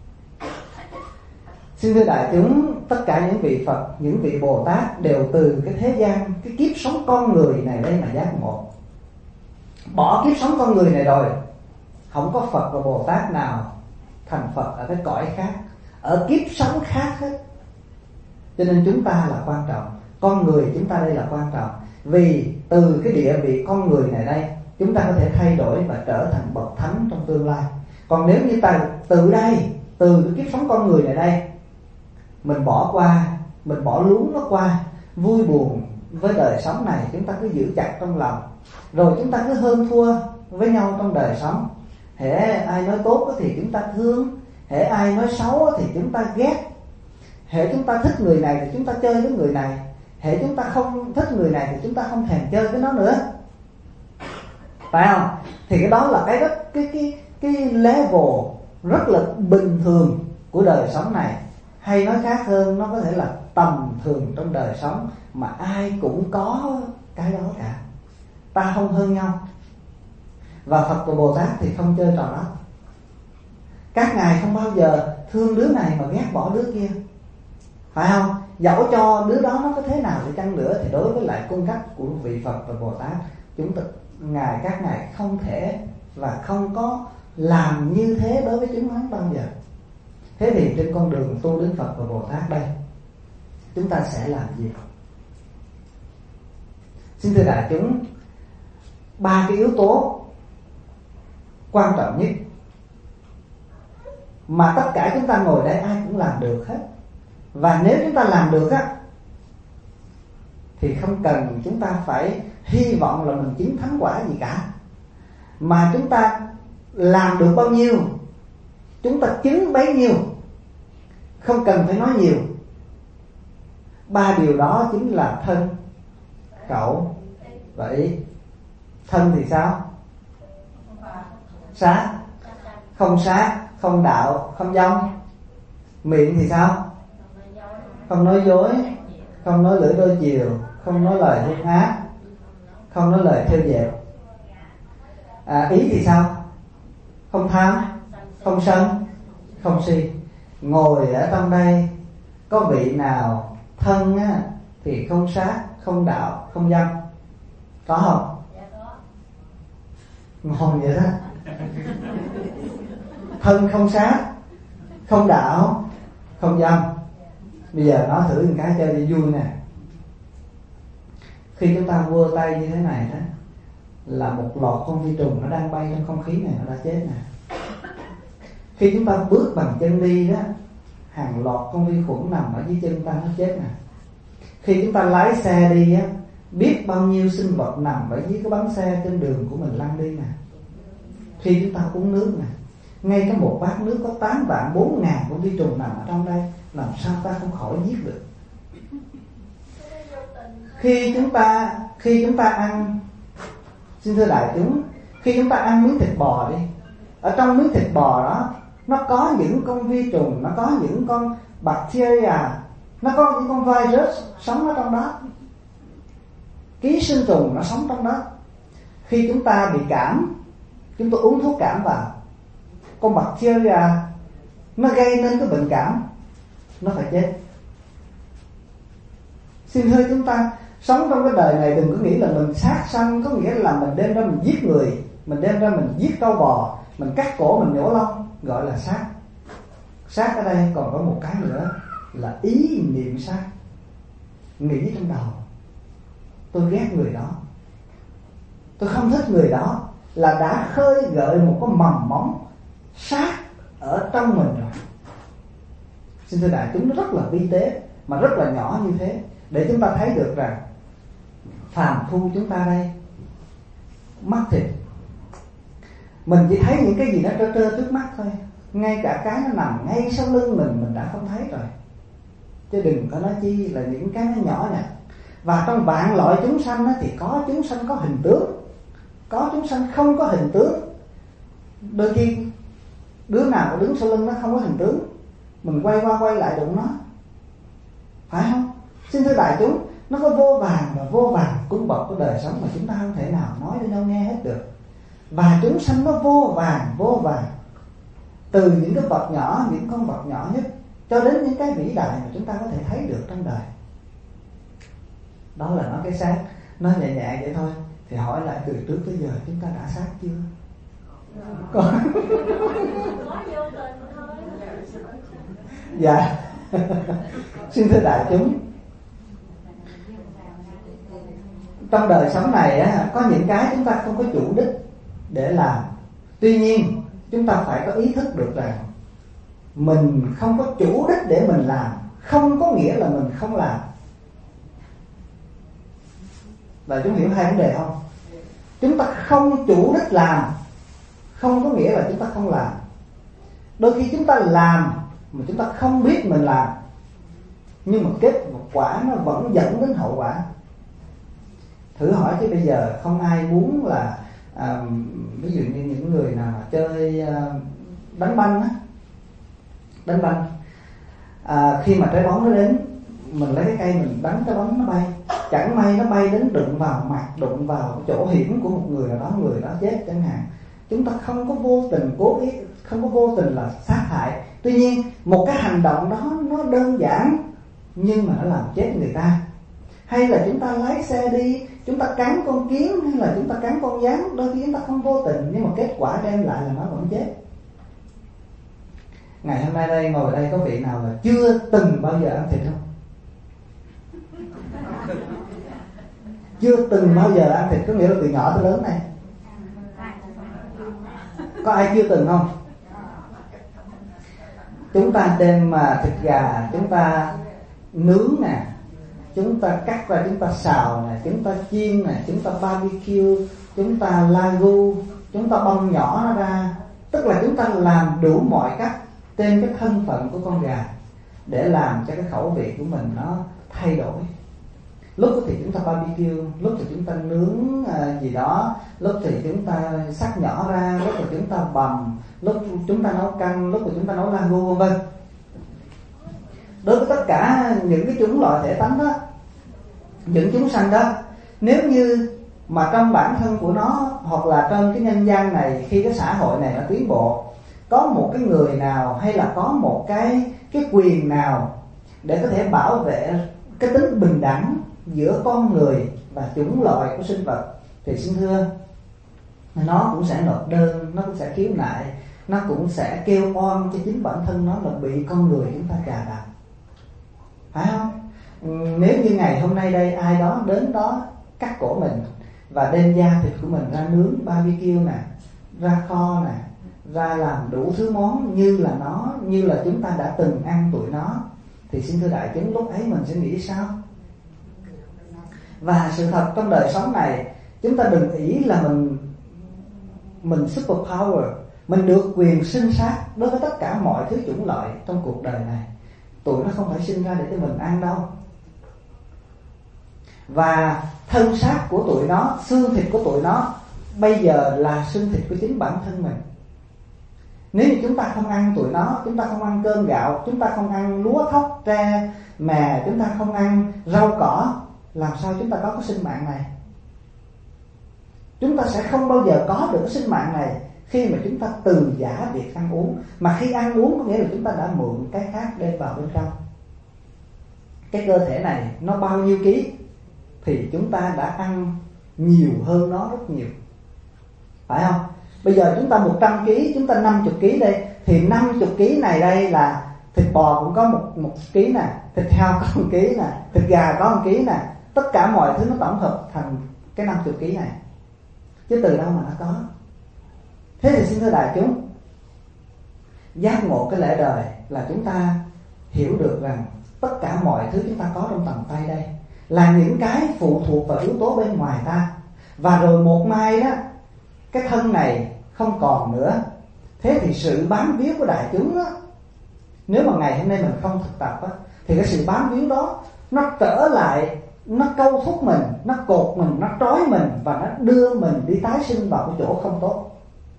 Xin thưa đại chúng, tất cả những vị Phật, những vị Bồ Tát đều từ cái thế gian, cái kiếp sống con người này đây mà giác ngộ. Bỏ kiếp sống con người này rồi, không có Phật và Bồ Tát nào thành Phật ở cái cõi khác, ở kiếp sống khác hết. Cho nên chúng ta là quan trọng, con người chúng ta đây là quan trọng. Vì từ cái địa vị con người này đây, chúng ta có thể thay đổi và trở thành bậc thánh trong tương lai. Còn nếu như ta từ đây, từ cái kiếp sống con người này đây, mình bỏ qua, mình bỏ luống nó qua, vui buồn với đời sống này chúng ta cứ giữ chặt trong lòng, rồi chúng ta cứ hơn thua với nhau trong đời sống. Hễ ai nói tốt thì chúng ta thương, hễ ai nói xấu thì chúng ta ghét. Hễ chúng ta thích người này thì chúng ta chơi với người này, hễ chúng ta không thích người này thì chúng ta không thèm chơi với nó nữa, phải không? Thì cái đó là cái rất cái cái cái level rất là bình thường của đời sống này. Hay nói khác hơn, nó có thể là tầm thường trong đời sống mà ai cũng có cái đó cả. Ta không hơn nhau. Và Phật và Bồ Tát thì không chơi trò đó. Các ngài không bao giờ thương đứa này mà ghét bỏ đứa kia, phải không? Dẫu cho đứa đó nó có thế nào đi chăng nữa thì đối với lại cung cách của vị Phật và Bồ Tát, chúng ta, ngài các ngài không thể và không có làm như thế đối với chúng hắn bao giờ. Thế thì trên con đường tu đến Phật và Bồ Tát đây, chúng ta sẽ làm gì? Xin thưa đại chúng, ba cái yếu tố quan trọng nhất mà tất cả chúng ta ngồi đây ai cũng làm được hết. Và nếu chúng ta làm được á, thì không cần chúng ta phải hy vọng là mình chứng thánh quả gì cả, mà chúng ta làm được bao nhiêu chúng ta chứng bấy nhiêu, không cần phải nói nhiều. Ba điều đó chính là thân, khẩu và ý. Thân thì sao? Sát, không sát, không đạo, không dâm. Miệng thì sao? Không nói dối, không nói lưỡi đôi chiều, không nói lời hung ác, không nói lời thêu dệt. À, ý thì sao? Không tham, không sân, không si. Ngồi ở trong đây có vị nào thân á, thì không sát, không đạo, không dâm? Có không? Ngon vậy đó. Thân không sát, không đạo, không dâm. Bây giờ nói thử một cái chơi đi vui nè. Khi chúng ta vua tay như thế này đó, là một loạt con vi trùng nó đang bay trong không khí này, nó đã chết nè. Khi chúng ta bước bằng chân đi đó, hàng loạt con vi khuẩn nằm ở dưới chân ta nó chết nè. Khi chúng ta lái xe đi á, biết bao nhiêu sinh vật nằm ở dưới cái bánh xe trên đường của mình lăn đi nè. Khi chúng ta uống nước nè, ngay cái một bát nước có tám vạn bốn ngàn con vi trùng nằm ở trong đây, làm sao ta không khỏi giết được. Khi chúng ta khi chúng ta ăn, xin thưa đại chúng, khi chúng ta ăn miếng thịt bò đi, ở trong miếng thịt bò đó nó có những con vi trùng, nó có những con bacteria, nó có những con virus sống ở trong đó, ký sinh trùng nó sống trong đó. Khi chúng ta bị cảm, chúng tôi uống thuốc cảm vào, con bacteria nó gây nên cái bệnh cảm, nó phải chết. Xin thưa chúng ta sống trong cái đời này đừng có nghĩ là mình sát sanh, có nghĩa là mình đem ra mình giết người, mình đem ra mình giết trâu bò, mình cắt cổ mình nhổ lông, gọi là sát. Sát ở đây còn có một cái nữa là ý niệm sát. Nghĩ trong đầu tôi ghét người đó, tôi không thích người đó, là đã khơi gợi một cái mầm móng sát ở trong mình rồi. Xin thưa đại chúng, nó rất là vi tế mà rất là nhỏ như thế, để chúng ta thấy được rằng phàm phu chúng ta đây mắt thịt, mình chỉ thấy những cái gì nó trơ trơ trước mắt thôi, ngay cả cái nó nằm ngay sau lưng mình mình đã không thấy rồi, chứ đừng có nói chi là những cái nó nhỏ nhặt. Và trong vạn loại chúng sanh thì có chúng sanh có hình tướng, có chúng sanh không có hình tướng. Đôi khi đứa nào đứng sau lưng nó không có hình tướng, mình quay qua quay lại đụng nó, phải không? Xin thưa đại chúng, nó có vô vàn và vô vàn cung bậc của đời sống mà chúng ta không thể nào nói cho nhau nghe hết được. Và chúng sanh nó vô vàn vô vàn, từ những cái vật nhỏ, những con vật nhỏ nhất cho đến những cái vĩ đại mà chúng ta có thể thấy được trong đời. Đó là nói cái sát, nói nhẹ nhẹ vậy thôi. Thì hỏi lại từ trước tới giờ chúng ta đã sát chưa? Có. Dạ. Xin thưa đại chúng, trong đời sống này á, có những cái chúng ta không có chủ đích để làm. Tuy nhiên chúng ta phải có ý thức được rằng mình không có chủ đích để mình làm, không có nghĩa là mình không làm. Là chúng hiểu hai vấn đề không? Chúng ta không chủ đích làm không có nghĩa là chúng ta không làm. Đôi khi chúng ta làm mà chúng ta không biết mình làm, nhưng mà kết quả nó vẫn dẫn đến hậu quả. Thử hỏi chứ bây giờ không ai muốn là à, ví dụ như những người nào mà chơi à, đánh banh á, đánh banh à, khi mà trái bóng nó đến, mình lấy cái cây mình đánh trái bóng nó bay, chẳng may nó bay đến đụng vào mặt, đụng vào chỗ hiểm của một người nào đó, người đó chết chẳng hạn. Chúng ta không có vô tình cố ý, không có vô tình là sát hại. Tuy nhiên một cái hành động đó nó đơn giản nhưng mà nó làm chết người ta. Hay là chúng ta lái xe đi, chúng ta cắn con kiến hay là chúng ta cắn con gián, đôi khi chúng ta không vô tình nhưng mà kết quả đem lại là nó vẫn chết. Ngày hôm nay đây ngồi đây có vị nào là chưa từng bao giờ ăn thịt không? Chưa từng bao giờ ăn thịt có nghĩa là từ nhỏ tới lớn này. Có ai chưa từng không? Chúng ta đem mà thịt gà chúng ta nướng nè, chúng ta cắt ra chúng ta xào nè, chúng ta chiên nè, chúng ta barbecue, chúng ta lagu, chúng ta băm nhỏ nó ra. Tức là chúng ta làm đủ mọi cách trên cái thân phận của con gà để làm cho cái khẩu vị của mình nó thay đổi. Lúc thì chúng ta barbecue, lúc thì chúng ta nướng à, gì đó, lúc thì chúng ta cắt nhỏ ra, lúc thì chúng ta bằm, lúc chúng ta nấu canh, lúc thì chúng ta nấu lagu, vân vân. Đối với tất cả những cái chủng loại thể tánh đó, những chúng sanh đó, nếu như mà trong bản thân của nó hoặc là trong cái nhân gian này, khi cái xã hội này nó tiến bộ, có một cái người nào hay là có một cái cái quyền nào để có thể bảo vệ cái tính bình đẳng giữa con người và chủng loại của sinh vật, thì xin thưa nó cũng sẽ nộp đơn, nó cũng sẽ khiếu nại, nó cũng sẽ kêu oan cho chính bản thân nó là bị con người chúng ta chà đạp, phải không? Nếu như ngày hôm nay đây ai đó đến đó cắt cổ mình và đem da thịt của mình ra nướng barbecue nè, ra kho nè, ra làm đủ thứ món như là nó, như là chúng ta đã từng ăn tụi nó, thì xin thưa đại chúng lúc ấy mình sẽ nghĩ sao? Và sự thật trong đời sống này, chúng ta đừng nghĩ là mình mình super power, mình được quyền sinh sát đối với tất cả mọi thứ chủng loại trong cuộc đời này. Tụi nó không phải sinh ra để cho mình ăn đâu. Và thân xác của tụi nó, xương thịt của tụi nó bây giờ là xương thịt của chính bản thân mình. Nếu như chúng ta không ăn tụi nó, chúng ta không ăn cơm gạo, chúng ta không ăn lúa thóc tre mè, chúng ta không ăn rau cỏ, làm sao chúng ta có cái sinh mạng này? Chúng ta sẽ không bao giờ có được cái sinh mạng này khi mà chúng ta từ giã việc ăn uống. Mà khi ăn uống có nghĩa là chúng ta đã mượn cái khác đem vào bên trong. Cái cơ thể này nó bao nhiêu ký thì chúng ta đã ăn nhiều hơn nó rất nhiều, phải không? Bây giờ chúng ta một trăm ký, chúng ta năm mươi ký đây, thì năm mươi ký này đây là thịt bò cũng có một, một ký nè, thịt heo có một ký nè, thịt gà có một ký nè. Tất cả mọi thứ nó tổng hợp thành cái năm mươi ký này. Chứ từ đâu mà nó có. Thế thì xin thưa đại chúng, giác ngộ cái lẽ đời là chúng ta hiểu được rằng tất cả mọi thứ chúng ta có trong tầm tay đây là những cái phụ thuộc vào yếu tố bên ngoài ta. Và rồi một mai đó, cái thân này không còn nữa. Thế thì sự bám víu của đại chúng đó, nếu mà ngày hôm nay mình không thực tập á, thì cái sự bám víu đó nó trở lại, nó câu thúc mình, nó cột mình, nó trói mình, và nó đưa mình đi tái sinh vào cái chỗ không tốt.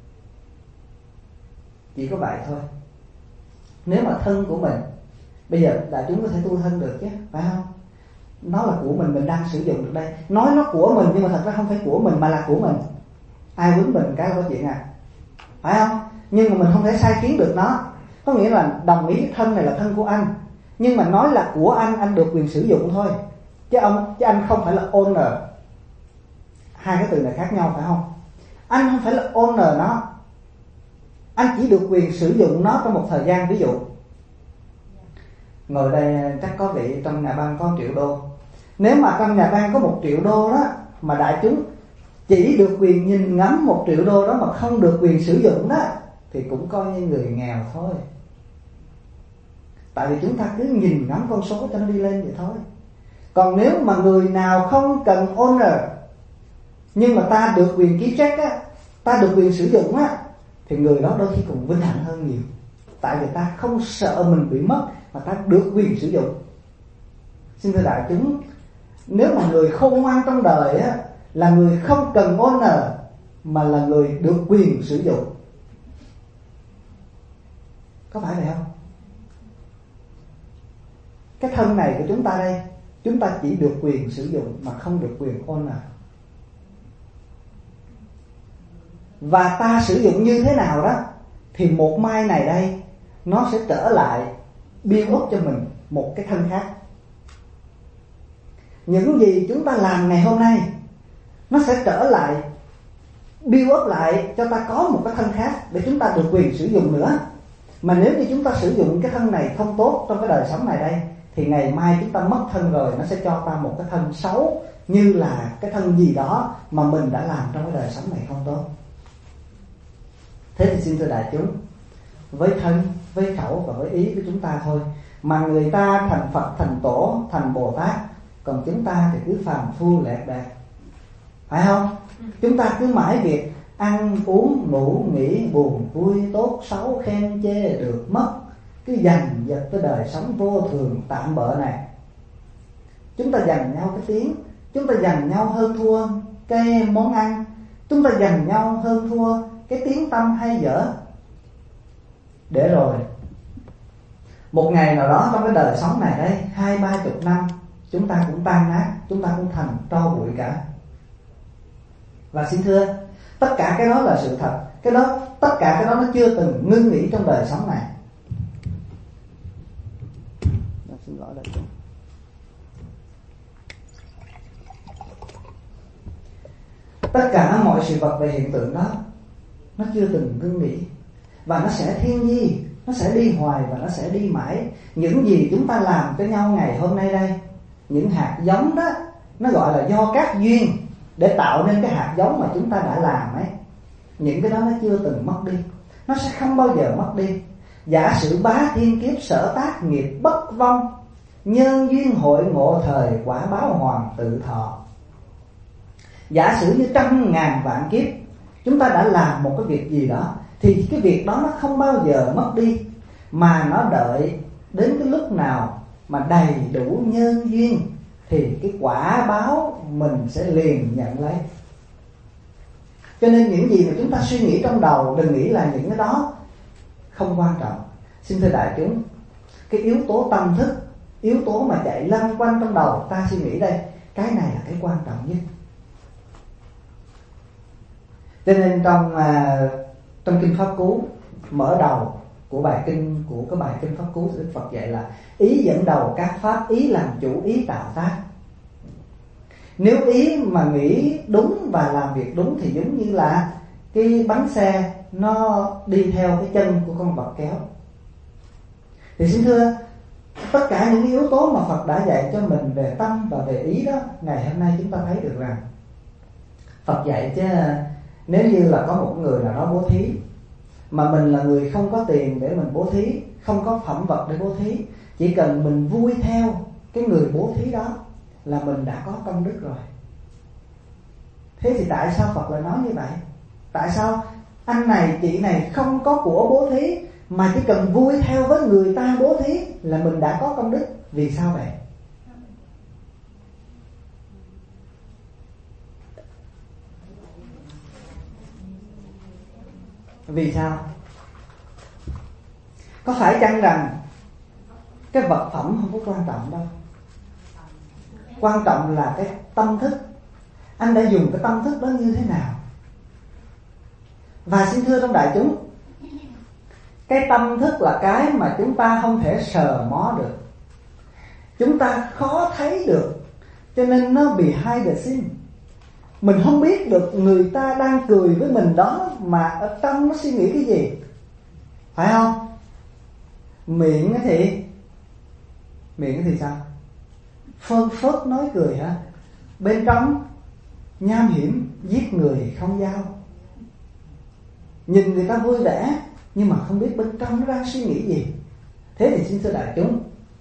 Chỉ có vậy thôi. Nếu mà thân của mình, bây giờ đại chúng có thể tu thân được chứ, phải không? Nó là của mình, mình đang sử dụng được đây. Nói nó của mình nhưng mà thật ra không phải của mình mà là của mình. Ai quýnh mình cái có chuyện à, phải không? Nhưng mà mình không thể sai khiến được nó. Có nghĩa là đồng ý thân này là thân của anh, nhưng mà nói là của anh, anh được quyền sử dụng thôi. Chứ ông, chứ anh không phải là owner. Hai cái từ này khác nhau phải không? Anh không phải là owner nó, anh chỉ được quyền sử dụng nó trong một thời gian. Ví dụ ngồi đây chắc có vị trong nhà băng có một triệu đô. Nếu mà trong nhà băng có một triệu đô đó, mà đại chúng chỉ được quyền nhìn ngắm một triệu đô đó mà không được quyền sử dụng đó, thì cũng coi như người nghèo thôi. Tại vì chúng ta cứ nhìn ngắm con số cho nó đi lên vậy thôi. Còn nếu mà người nào không cần owner, nhưng mà ta được quyền ký check á, ta được quyền sử dụng á, thì người đó đôi khi còn vinh hạnh hơn nhiều. Tại vì ta không sợ mình bị mất, mà ta được quyền sử dụng. Xin thưa đại chúng, nếu mà người khôn ngoan trong đời á, là người không cần owner, mà là người được quyền sử dụng. Có phải vậy không? Cái thân này của chúng ta đây, chúng ta chỉ được quyền sử dụng mà không được quyền owner. Và ta sử dụng như thế nào đó, thì một mai này đây nó sẽ trở lại build up cho mình một cái thân khác. Những gì chúng ta làm ngày hôm nay, nó sẽ trở lại build up lại cho ta có một cái thân khác để chúng ta được quyền sử dụng nữa. Mà nếu như chúng ta sử dụng cái thân này không tốt trong cái đời sống này đây, thì ngày mai chúng ta mất thân rồi, nó sẽ cho ta một cái thân xấu, như là cái thân gì đó mà mình đã làm trong cái đời sống này không tốt. Thế thì xin thưa đại chúng, với thân, với khẩu và với ý của chúng ta thôi, mà người ta thành Phật, thành Tổ, thành Bồ Tát, còn chúng ta thì cứ phàm phu lẹt đẹt, phải không? Chúng ta cứ mãi việc ăn uống ngủ nghỉ, buồn vui tốt xấu khen chê được mất, cứ giành giật cái đời sống vô thường tạm bợ này. Chúng ta giành nhau cái tiếng, chúng ta giành nhau hơn thua cái món ăn, chúng ta giành nhau hơn thua cái tiếng tâm hay dở. Để rồi một ngày nào đó trong cái đời sống này đây, hai ba chục năm, chúng ta cũng tan nát, chúng ta cũng thành tro bụi cả. Và xin thưa, tất cả cái đó là sự thật. Cái đó, tất cả cái đó nó chưa từng ngưng nghỉ trong đời sống này. Xin lỗi đại chúng. Tất cả mọi sự vật về hiện tượng đó, nó chưa từng ngưng nghỉ. Và nó sẽ thiên nhiên, nó sẽ đi hoài và nó sẽ đi mãi. Những gì chúng ta làm cho nhau ngày hôm nay đây, những hạt giống đó, nó gọi là do các duyên để tạo nên cái hạt giống mà chúng ta đã làm ấy. Những cái đó nó chưa từng mất đi, nó sẽ không bao giờ mất đi. Giả sử bá thiên kiếp sở tác nghiệp bất vong, nhân duyên hội ngộ thời quả báo hoàng tự thọ. Giả sử như trăm ngàn vạn kiếp chúng ta đã làm một cái việc gì đó, thì cái việc đó nó không bao giờ mất đi, mà nó đợi đến cái lúc nào mà đầy đủ nhân duyên thì cái quả báo mình sẽ liền nhận lấy. Cho nên những gì mà chúng ta suy nghĩ trong đầu, đừng nghĩ là những cái đó không quan trọng. Xin thưa đại chúng, cái yếu tố tâm thức, yếu tố mà chạy lăn quanh trong đầu ta suy nghĩ đây, cái này là cái quan trọng nhất. Cho nên trong uh, trong kinh Pháp Cú mở đầu của bài kinh của cái bài kinh Pháp Cú, Đức Phật dạy là ý dẫn đầu các pháp, ý làm chủ, ý tạo tác. Nếu ý mà nghĩ đúng và làm việc đúng thì giống như là cái bánh xe nó đi theo cái chân của con vật kéo. Thì xin thưa, tất cả những yếu tố mà Phật đã dạy cho mình về tâm và về ý đó, ngày hôm nay chúng ta thấy được rằng Phật dạy chứ nếu như là có một người nào đó bố thí, mà mình là người không có tiền để mình bố thí, không có phẩm vật để bố thí, chỉ cần mình vui theo cái người bố thí đó là mình đã có công đức rồi. Thế thì tại sao Phật lại nói như vậy? Tại sao anh này chị này không có của bố thí mà chỉ cần vui theo với người ta bố thí là mình đã có công đức? Vì sao vậy? Vì sao? Có phải chăng rằng cái vật phẩm không có quan trọng đâu, quan trọng là cái tâm thức. Anh đã dùng cái tâm thức đó như thế nào? Và xin thưa trong đại chúng, cái tâm thức là cái mà chúng ta không thể sờ mó được, chúng ta khó thấy được, cho nên nó bị behind the scene. Mình không biết được người ta đang cười với mình đó mà ở trong nó suy nghĩ cái gì, phải không? Miệng thì miệng thì sao? Phơn phớt nói cười hả? Bên trong nham hiểm giết người không dao. Nhìn người ta vui vẻ nhưng mà không biết bên trong nó đang suy nghĩ gì. Thế thì xin thưa đại chúng,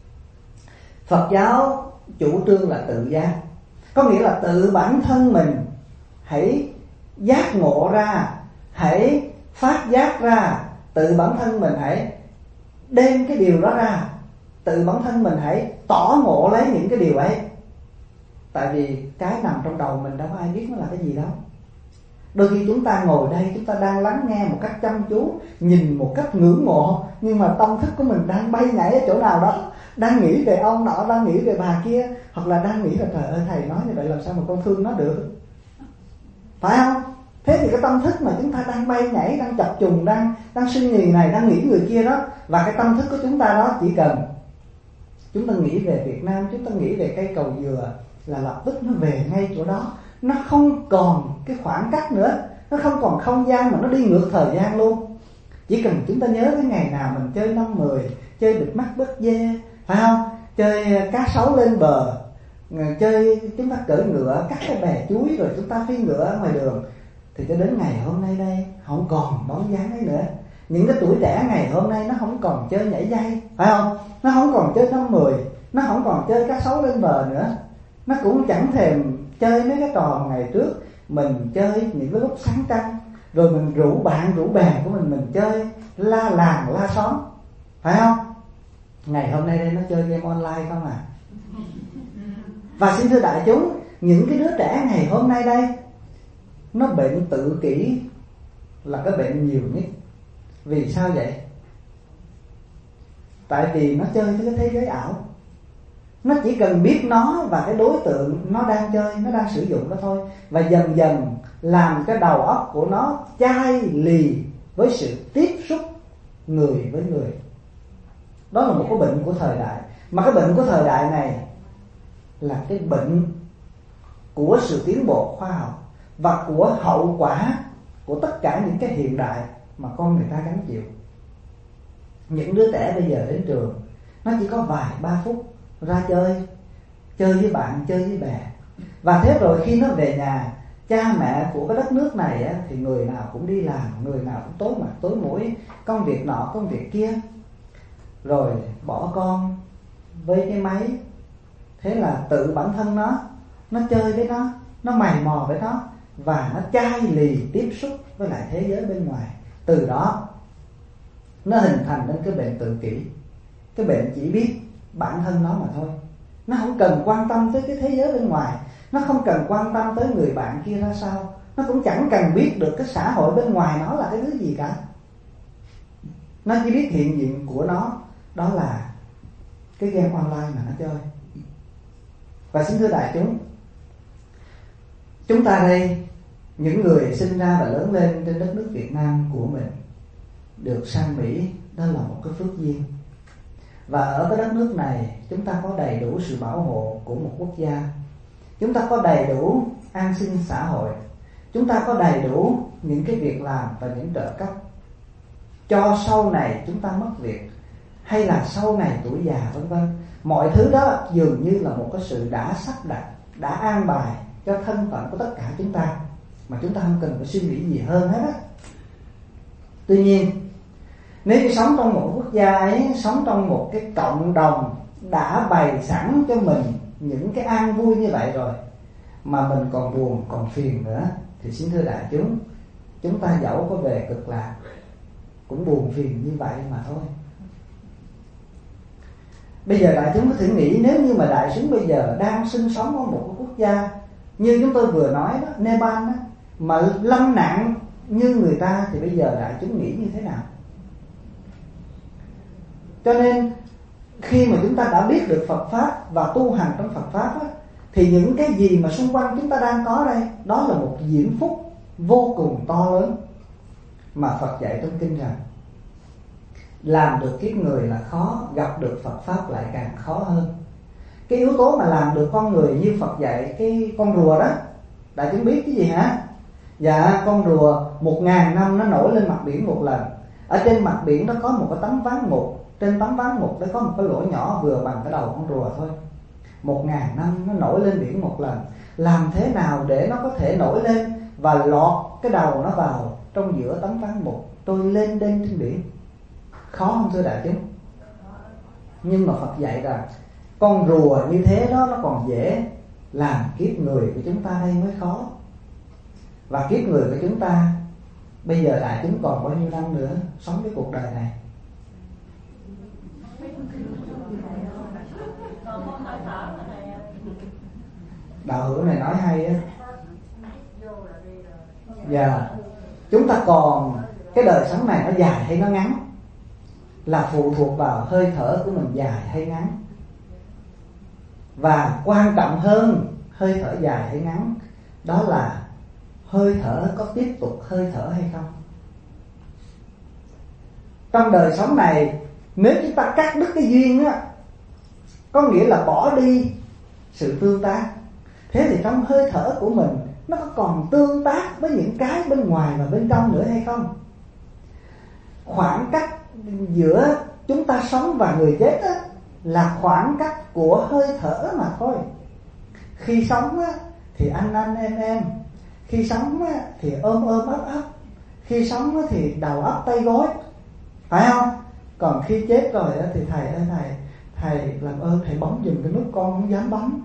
Phật giáo chủ trương là tự giác, có nghĩa là tự bản thân mình hãy giác ngộ ra, hãy phát giác ra, tự bản thân mình hãy đem cái điều đó ra, tự bản thân mình hãy tỏ ngộ lấy những cái điều ấy. Tại vì cái nằm trong đầu mình đâu có ai biết nó là cái gì đâu. Đôi khi chúng ta ngồi đây, chúng ta đang lắng nghe một cách chăm chú, nhìn một cách ngưỡng mộ, nhưng mà tâm thức của mình đang bay nhảy ở chỗ nào đó, đang nghĩ về ông nọ, đang nghĩ về bà kia, hoặc là đang nghĩ là trời ơi thầy nói như vậy làm sao mà con thương nó được, phải không? Thế thì cái tâm thức mà chúng ta đang bay nhảy, đang chập trùng, đang đang suy nghĩ này, đang nghĩ người kia đó, và cái tâm thức của chúng ta đó, chỉ cần chúng ta nghĩ về Việt Nam, chúng ta nghĩ về cây cầu dừa là lập tức nó về ngay chỗ đó. Nó không còn cái khoảng cách nữa, nó không còn không gian mà nó đi ngược thời gian luôn. Chỉ cần chúng ta nhớ cái ngày nào mình chơi năm mười, chơi bịt mắt bớt dê, phải không? Chơi cá sấu lên bờ, chơi chúng ta cưỡi ngựa cắt cái bè chuối rồi chúng ta phi ngựa ở ngoài đường, thì cho đến ngày hôm nay đây không còn bóng dáng ấy nữa. Những cái tuổi trẻ ngày hôm nay nó không còn chơi nhảy dây, phải không? Nó không còn chơi năm mười, nó không còn chơi cá sấu lên bờ nữa, nó cũng chẳng thèm chơi mấy cái trò ngày trước mình chơi những cái lúc sáng trăng, rồi mình rủ bạn rủ bè của mình mình chơi la làng la xóm, phải không? Ngày hôm nay đây nó chơi game online không à. Và xin thưa đại chúng, những cái đứa trẻ ngày hôm nay đây nó bệnh tự kỷ là cái bệnh nhiều nhất. Vì sao vậy? Tại vì nó chơi với cái thế giới ảo. Nó chỉ cần biết nó và cái đối tượng nó đang chơi, nó đang sử dụng đó thôi. Và dần dần làm cái đầu óc của nó chai lì với sự tiếp xúc người với người. Đó là một cái bệnh của thời đại. Mà cái bệnh của thời đại này là cái bệnh của sự tiến bộ khoa học và của hậu quả của tất cả những cái hiện đại mà con người ta gánh chịu. Những đứa trẻ bây giờ đến trường, nó chỉ có vài ba phút ra chơi, chơi với bạn, chơi với bè. Và thế rồi khi nó về nhà, cha mẹ của cái đất nước này á, thì người nào cũng đi làm, người nào cũng tối mặt tối mũi, công việc nọ công việc kia, rồi bỏ con với cái máy. Thế là tự bản thân nó, nó chơi với nó, nó mày mò với nó, và nó chai lì tiếp xúc với lại thế giới bên ngoài. Từ đó nó hình thành nên cái bệnh tự kỷ. Cái bệnh chỉ biết bản thân nó mà thôi. Nó không cần quan tâm tới cái thế giới bên ngoài, nó không cần quan tâm tới người bạn kia ra sao, nó cũng chẳng cần biết được cái xã hội bên ngoài nó là cái thứ gì cả. Nó chỉ biết hiện diện của nó, đó là cái game online mà nó chơi. Và xin thưa đại chúng, chúng ta đây, những người sinh ra và lớn lên trên đất nước Việt Nam của mình, được sang Mỹ, đó là một cái phước duyên. Và ở cái đất nước này, chúng ta có đầy đủ sự bảo hộ của một quốc gia. Chúng ta có đầy đủ an sinh xã hội. Chúng ta có đầy đủ những cái việc làm và những trợ cấp cho sau này chúng ta mất việc, hay là sau này tuổi già vân vân. Mọi thứ đó dường như là một cái sự đã sắp đặt, đã an bài cho thân phận của tất cả chúng ta, mà chúng ta không cần phải suy nghĩ gì hơn hết á. Tuy nhiên, nếu như sống trong một quốc gia ấy, sống trong một cái cộng đồng đã bày sẵn cho mình những cái an vui như vậy rồi, mà mình còn buồn, còn phiền nữa, thì xin thưa đại chúng, chúng ta dẫu có về cực lạc cũng buồn phiền như vậy mà thôi. Bây giờ đại chúng có thử nghĩ, nếu như mà đại chúng bây giờ đang sinh sống ở một quốc gia như chúng tôi vừa nói đó, Nepal đó, mà lâm nạn như người ta, thì bây giờ đại chúng nghĩ như thế nào? Cho nên khi mà chúng ta đã biết được Phật Pháp và tu hành trong Phật Pháp á, thì những cái gì mà xung quanh chúng ta đang có đây, đó là một diễm phúc vô cùng to lớn. Mà Phật dạy trong kinh rằng làm được kiếp người là khó, gặp được Phật Pháp lại càng khó hơn. Cái yếu tố mà làm được con người như Phật dạy, cái con rùa đó, đại chúng biết cái gì hả? Dạ, con rùa một ngàn năm nó nổi lên mặt biển một lần. Ở trên mặt biển nó có một cái tấm ván mục, trên tấm ván mục đó có một cái lỗ nhỏ vừa bằng cái đầu con rùa thôi. Một ngàn năm nó nổi lên biển một lần. Làm thế nào để nó có thể nổi lên và lọt cái đầu nó vào trong giữa tấm ván mục, trôi lên đên trên biển? Khó không thưa đại chúng? Nhưng mà Phật dạy rằng con rùa như thế đó nó còn dễ, làm kiếp người của chúng ta đây mới khó. Và kiếp người của chúng ta bây giờ đại chúng còn bao nhiêu năm nữa sống cái cuộc đời này? Đạo hữu này nói hay á. Dạ, chúng ta còn, cái đời sống này nó dài hay nó ngắn là phụ thuộc vào hơi thở của mình dài hay ngắn. Và quan trọng hơn hơi thở dài hay ngắn, đó là hơi thở có tiếp tục hơi thở hay không. Trong đời sống này, nếu chúng ta cắt đứt cái duyên á, có nghĩa là bỏ đi sự tương tác, thế thì trong hơi thở của mình nó có còn tương tác với những cái bên ngoài và bên trong nữa hay không? Khoảng cách giữa chúng ta sống và người chết á, là khoảng cách của hơi thở mà thôi. Khi sống á, thì anh anh em em, khi sống á, thì ôm ôm ấp ấp, khi sống á, thì đầu ấp tay gối, phải không? Còn khi chết rồi á, thì thầy ơi thầy, thầy làm ơn thầy bấm giùm cái nút con không dám bấm,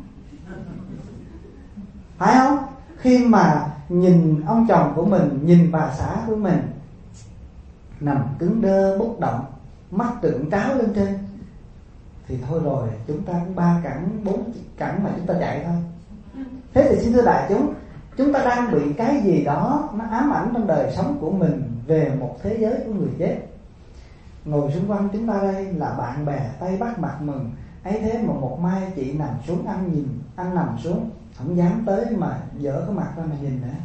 phải không? Khi mà nhìn ông chồng của mình, nhìn bà xã của mình nằm cứng đơ bất động, mắt trợn tráo lên trên, thì thôi rồi, chúng ta cũng ba cẳng bốn cẳng mà chúng ta chạy thôi. Thế thì xin thưa đại chúng, chúng ta đang bị cái gì đó nó ám ảnh trong đời sống của mình về một thế giới của người chết. Ngồi xung quanh chúng ta đây là bạn bè tay bắt mặt mừng, ấy thế mà một mai chị nằm xuống, anh nhìn, anh nằm xuống không dám tới mà dở cái mặt ra mà nhìn nữa.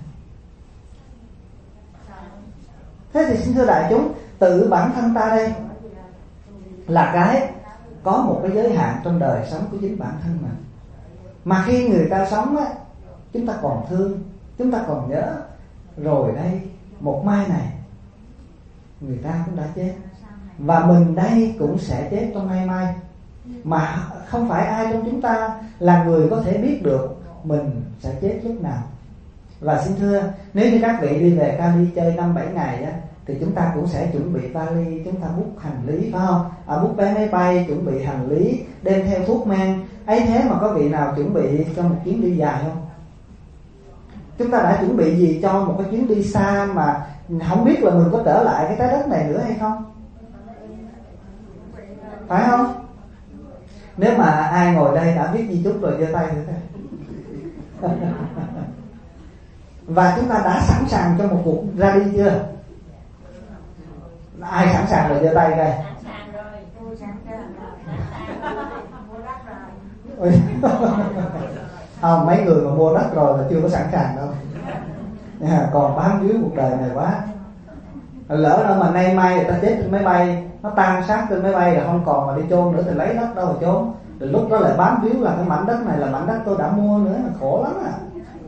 Thế thì xin thưa đại chúng, tự bản thân ta đây là cái có một cái giới hạn trong đời sống của chính bản thân mình. Mà khi người ta sống á, chúng ta còn thương, chúng ta còn nhớ, rồi đây một mai này người ta cũng đã chết, và mình đây cũng sẽ chết trong ngày mai. Mà không phải ai trong chúng ta là người có thể biết được mình sẽ chết lúc nào. Và xin thưa, nếu như các vị đi về Cali chơi năm bảy ngày á, thì chúng ta cũng sẽ chuẩn bị vali, chúng ta book hành lý, phải không? À, book vé máy bay, chuẩn bị hành lý, đem theo thuốc men. Ấy thế mà có vị nào chuẩn bị cho một chuyến đi dài không? Chúng ta đã chuẩn bị gì cho một cái chuyến đi xa mà không biết là mình có trở lại cái trái đất này nữa hay không? Phải không? Nếu mà ai ngồi đây đã viết di chúc rồi giơ tay thử coi. Và chúng ta đã sẵn sàng cho một cuộc ra đi chưa? Ai sẵn sàng rồi giơ tay coi. Sẵn sàng rồi. Tôi sẵn sàng rồi. Mua đất rồi. Không, mấy người mà mua đất rồi là chưa có sẵn sàng đâu. Còn bám víu cuộc đời này quá. Lỡ đâu mà nay mai người ta chết trên máy bay, nó tan xác trên máy bay là không còn mà đi chôn nữa thì lấy đất đâu mà chôn. Rồi lúc đó lại bám víu là cái mảnh đất này là mảnh đất tôi đã mua nữa, khổ lắm à.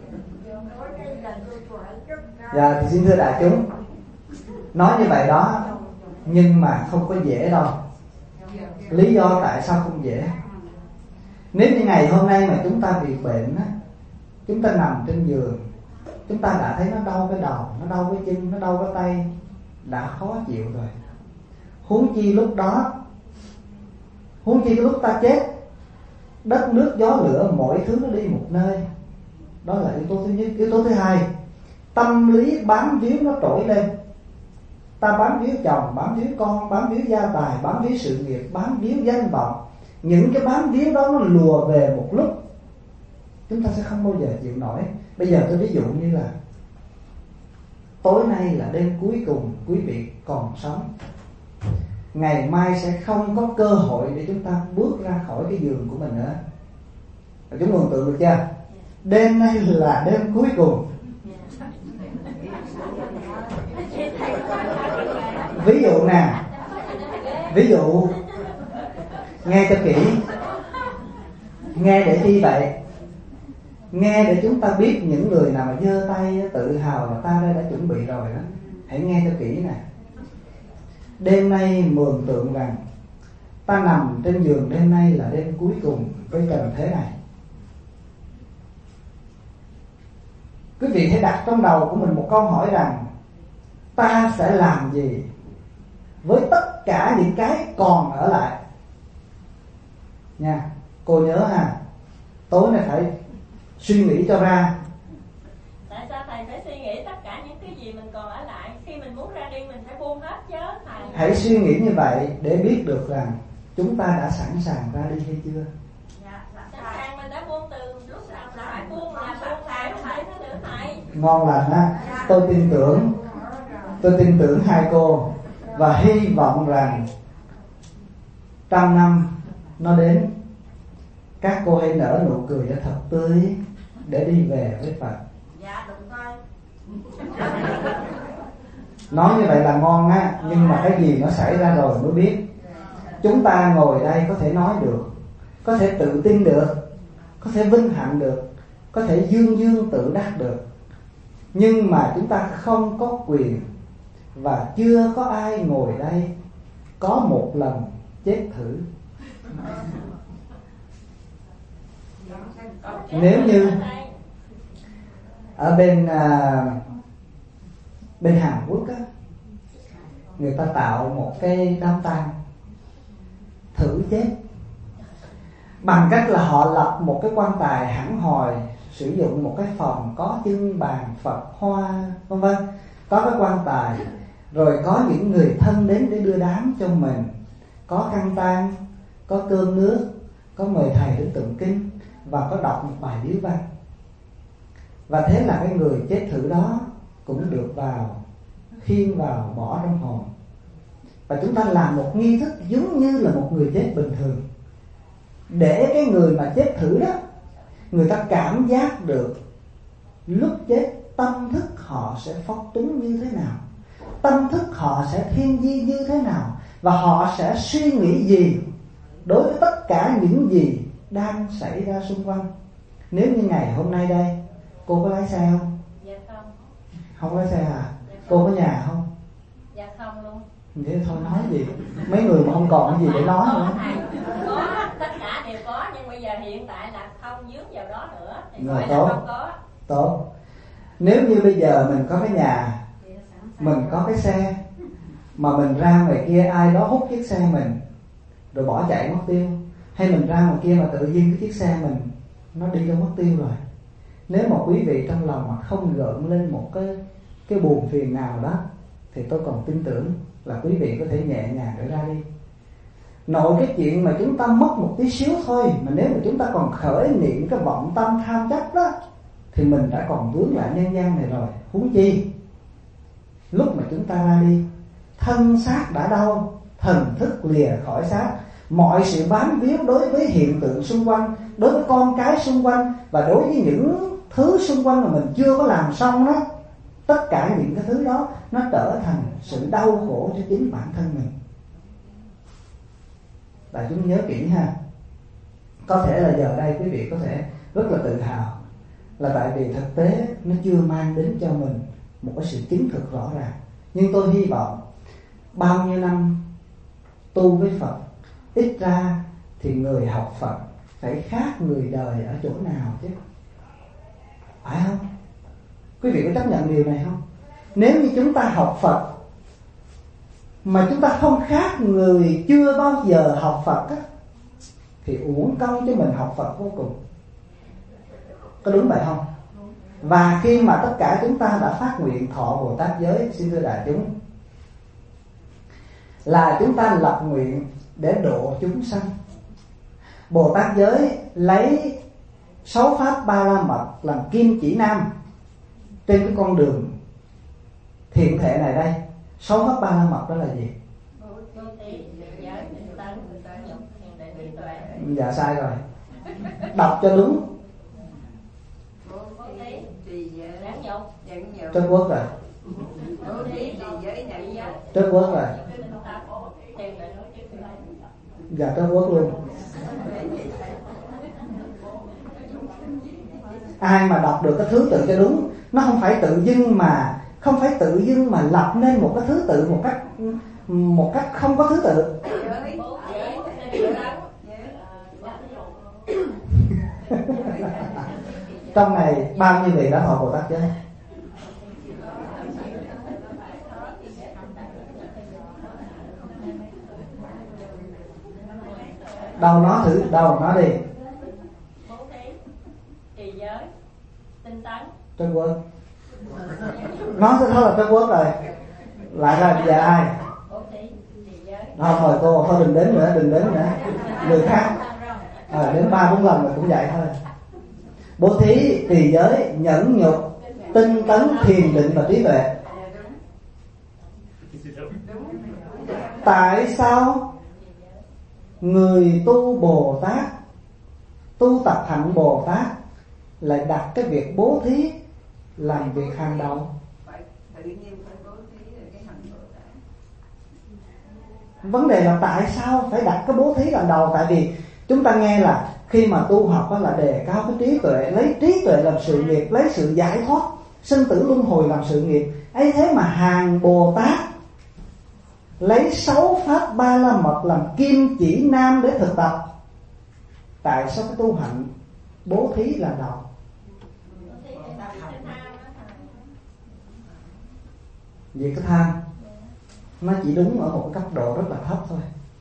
Dạ thì xin thưa đại chúng, nói như vậy đó, nhưng mà không có dễ đâu. Lý do tại sao không dễ? Nếu như ngày hôm nay mà chúng ta bị bệnh á, chúng ta nằm trên giường, chúng ta đã thấy nó đau cái đầu, nó đau cái chân, nó đau cái tay, đã khó chịu rồi. Huống chi lúc đó, huống chi cái lúc ta chết, đất nước gió lửa mọi thứ nó đi một nơi. Đó là yếu tố thứ nhất. Yếu tố thứ hai, tâm lý bám víu nó trỗi lên. Ta bám víu chồng, bám víu con, bám víu gia tài, bám víu sự nghiệp, bám víu danh vọng. Những cái bám víu đó nó lùa về một lúc, chúng ta sẽ không bao giờ chịu nổi. Bây giờ tôi ví dụ như là tối nay là đêm cuối cùng quý vị còn sống, ngày mai sẽ không có cơ hội để chúng ta bước ra khỏi cái giường của mình nữa. Chúng mường tượng được chưa? Đêm nay là đêm cuối cùng. Ví dụ nè, ví dụ nghe cho kỹ. Nghe để chi vậy? Nghe để chúng ta biết những người nào mà giơ tay tự hào là ta đây đã chuẩn bị rồi đó. Hãy nghe cho kỹ nè. Đêm nay mường tượng rằng ta nằm trên giường, đêm nay là đêm cuối cùng với trần thế này. Quý vị hãy đặt trong đầu của mình một câu hỏi rằng ta sẽ làm gì với tất cả những cái còn ở lại. Nha, cô nhớ ha, tối nay phải suy nghĩ cho ra. Tại sao thầy phải suy nghĩ tất cả những cái gì mình còn ở lại? Khi mình muốn ra đi mình phải buông hết chứ thầy. Hãy suy nghĩ như vậy để biết được rằng chúng ta đã sẵn sàng ra đi hay chưa. Dạ, sẵn sàng. Mình đã buông từ lúc nào là phải buông, là buông lại không phải nữa thầy. Ngon lành ha. Tôi tin tưởng, tôi tin tưởng hai cô và hy vọng rằng trăm năm nó đến, các cô hãy nở nụ cười cho thật tươi để đi về với Phật. Dạ đúng thôi. Nói như vậy là ngon á, nhưng mà cái gì nó xảy ra rồi mới biết. Chúng ta ngồi đây có thể nói được, có thể tự tin được, có thể vinh hạnh được, có thể dương dương tự đắc được, nhưng mà chúng ta không có quyền và chưa có ai ngồi đây có một lần chết thử. Nếu như ở bên à, bên Hàn Quốc á, người ta tạo một cái đám tang thử chết bằng cách là họ lập một cái quan tài hẳn hòi, sử dụng một cái phòng có trưng bàn Phật hoa vân vân, có cái quan tài, rồi có những người thân đến để đưa đám cho mình, có khăn tang, có cơm nước, có mời thầy đến tụng kinh và có đọc một bài điếu văn. Và thế là cái người chết thử đó cũng được vào, khiêng vào, bỏ trong hòm. Và chúng ta làm một nghi thức giống như là một người chết bình thường, để cái người mà chết thử đó, người ta cảm giác được lúc chết tâm thức họ sẽ phóng túng như thế nào, tâm thức họ sẽ thiên di như thế nào, và họ sẽ suy nghĩ gì đối với tất cả những gì đang xảy ra xung quanh. Nếu như ngày hôm nay đây, cô có lái xe không? Dạ không. Không lái xe à? Dạ cô có nhà không? Dạ không luôn. Thế thôi nói gì? Mấy người mà không còn cái gì để nói nữa. Có, tất cả đều có, nhưng bây giờ hiện tại là không dướng vào đó nữa. Thì Rồi, nói tốt. là không có. Tốt. Nếu như bây giờ mình có cái nhà, mình có cái xe, mà mình ra ngoài kia ai đó hút chiếc xe mình rồi bỏ chạy mất tiêu, hay mình ra ngoài kia mà tự nhiên cái chiếc xe mình nó đi đâu mất tiêu rồi, Nếu mà quý vị trong lòng mà không gợn lên một cái cái buồn phiền nào đó, thì tôi còn tin tưởng là quý vị có thể nhẹ nhàng để ra đi. Nội cái chuyện mà chúng ta mất một tí xíu thôi, mà nếu mà chúng ta còn khởi niệm cái vọng tâm tham chấp đó, thì mình đã còn vướng lại nhân gian này rồi. Huống chi lúc mà chúng ta ra đi, thân xác đã đau, thần thức lìa khỏi xác, mọi sự bám víu đối với hiện tượng xung quanh, đối với con cái xung quanh, và đối với những thứ xung quanh mà mình chưa có làm xong đó, tất cả những cái thứ đó nó trở thành sự đau khổ cho chính bản thân mình. Đại chúng nhớ kỹ ha. Có thể là giờ đây quý vị có thể rất là tự hào, là tại vì thực tế nó chưa mang đến cho mình một cái sự chứng thực rõ ràng. Nhưng tôi hy vọng bao nhiêu năm tu với Phật, ít ra thì người học Phật phải khác người đời ở chỗ nào chứ, phải không? Quý vị có chấp nhận điều này không? Nếu như chúng ta học Phật mà chúng ta không khác người chưa bao giờ học Phật á, thì uổng công cho mình học Phật vô cùng. Có đúng vậy không? Và khi mà tất cả chúng ta đã phát nguyện thọ Bồ Tát giới, xin thưa đại chúng, là chúng ta lập nguyện để độ chúng sanh. Bồ Tát giới lấy sáu pháp ba la mật làm kim chỉ nam trên cái con đường thiện thể này đây. Sáu pháp ba la mật đó là gì? Dạ sai rồi. Đọc cho đúng. Trất quốc rồi. Trất quốc rồi. Dạ trất quốc luôn. Ai mà đọc được cái thứ tự cho đúng, nó không phải tự dưng mà không phải tự dưng mà lập nên một cái thứ tự một cách một cách không có thứ tự. Trong này bao nhiêu vị đã thọ Bồ Tát giới? Đâu nói thử, đâu nói đi. Bố thí, trì giới, tinh tấn. Trất quốc. Nói thôi là Trất quốc rồi. Lại là giờ ai? Bố thí, trì giới. Không rồi cô, thôi đừng đến nữa, đừng đến nữa. Người khác. À, đến ba bốn lần rồi cũng vậy thôi. Bố thí, trì giới, nhẫn nhục, tinh tấn, thiền định và trí tuệ. Tại sao người tu Bồ Tát, tu tập hạnh Bồ Tát lại đặt cái việc bố thí làm việc hàng đầu? Vấn đề là tại sao phải đặt cái bố thí làm đầu? Tại vì chúng ta nghe là khi mà tu học đó là đề cao cái trí tuệ, lấy trí tuệ làm sự nghiệp, lấy sự giải thoát sinh tử luân hồi làm sự nghiệp. Ấy thế mà hàng Bồ Tát lấy sáu pháp ba la mật làm kim chỉ nam để thực tập. Tại sao cái tu hạnh bố thí là đầu? Vì cái tham nó chỉ đúng ở một cấp độ rất là thấp thôi.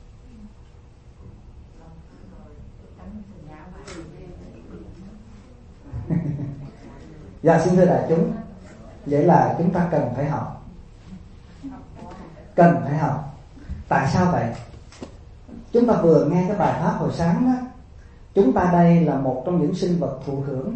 Dạ xin thưa đại chúng, vậy là chúng ta cần phải học. Cần phải học. Tại sao vậy? Chúng ta vừa nghe cái bài pháp hồi sáng đó. Chúng ta đây là một trong những sinh vật thụ hưởng.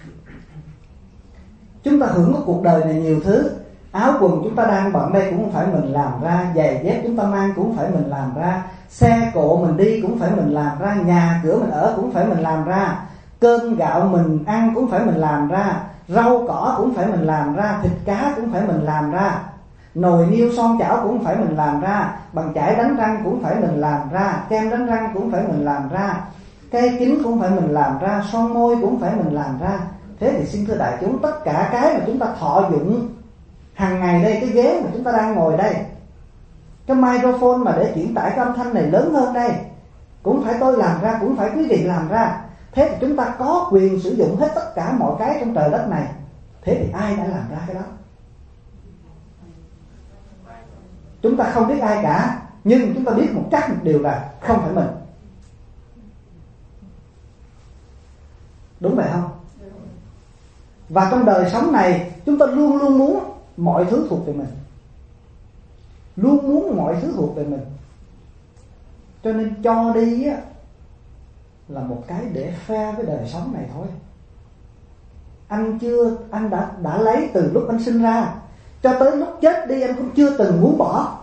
Chúng ta hưởng cái cuộc đời này nhiều thứ. Áo quần chúng ta đang bận đây cũng phải mình làm ra, giày dép chúng ta mang cũng phải mình làm ra, xe cộ mình đi cũng phải mình làm ra, nhà cửa mình ở cũng phải mình làm ra, cơm gạo mình ăn cũng phải mình làm ra, rau cỏ cũng phải mình làm ra, thịt cá cũng phải mình làm ra, nồi niêu son chảo cũng phải mình làm ra, bàn chải đánh răng cũng phải mình làm ra, kem đánh răng cũng phải mình làm ra, cây kính cũng phải mình làm ra, son môi cũng phải mình làm ra. Thế thì xin thưa đại chúng, tất cả cái mà chúng ta thọ dụng hàng ngày đây, cái ghế mà chúng ta đang ngồi đây, cái microphone mà để chuyển tải cái âm thanh này lớn hơn đây, cũng phải tôi làm ra, cũng phải quý vị làm ra. Thế thì chúng ta có quyền sử dụng hết tất cả mọi cái trong trời đất này. Thế thì ai đã làm ra cái đó? Chúng ta không biết ai cả, nhưng chúng ta biết một chắc một điều là không phải mình. Đúng vậy không? Và trong đời sống này chúng ta luôn luôn muốn mọi thứ thuộc về mình, luôn muốn mọi thứ thuộc về mình. Cho nên cho đi á là một cái để pha với đời sống này thôi. Anh chưa, anh đã đã lấy từ lúc anh sinh ra cho tới lúc chết đi, anh cũng chưa từng muốn bỏ.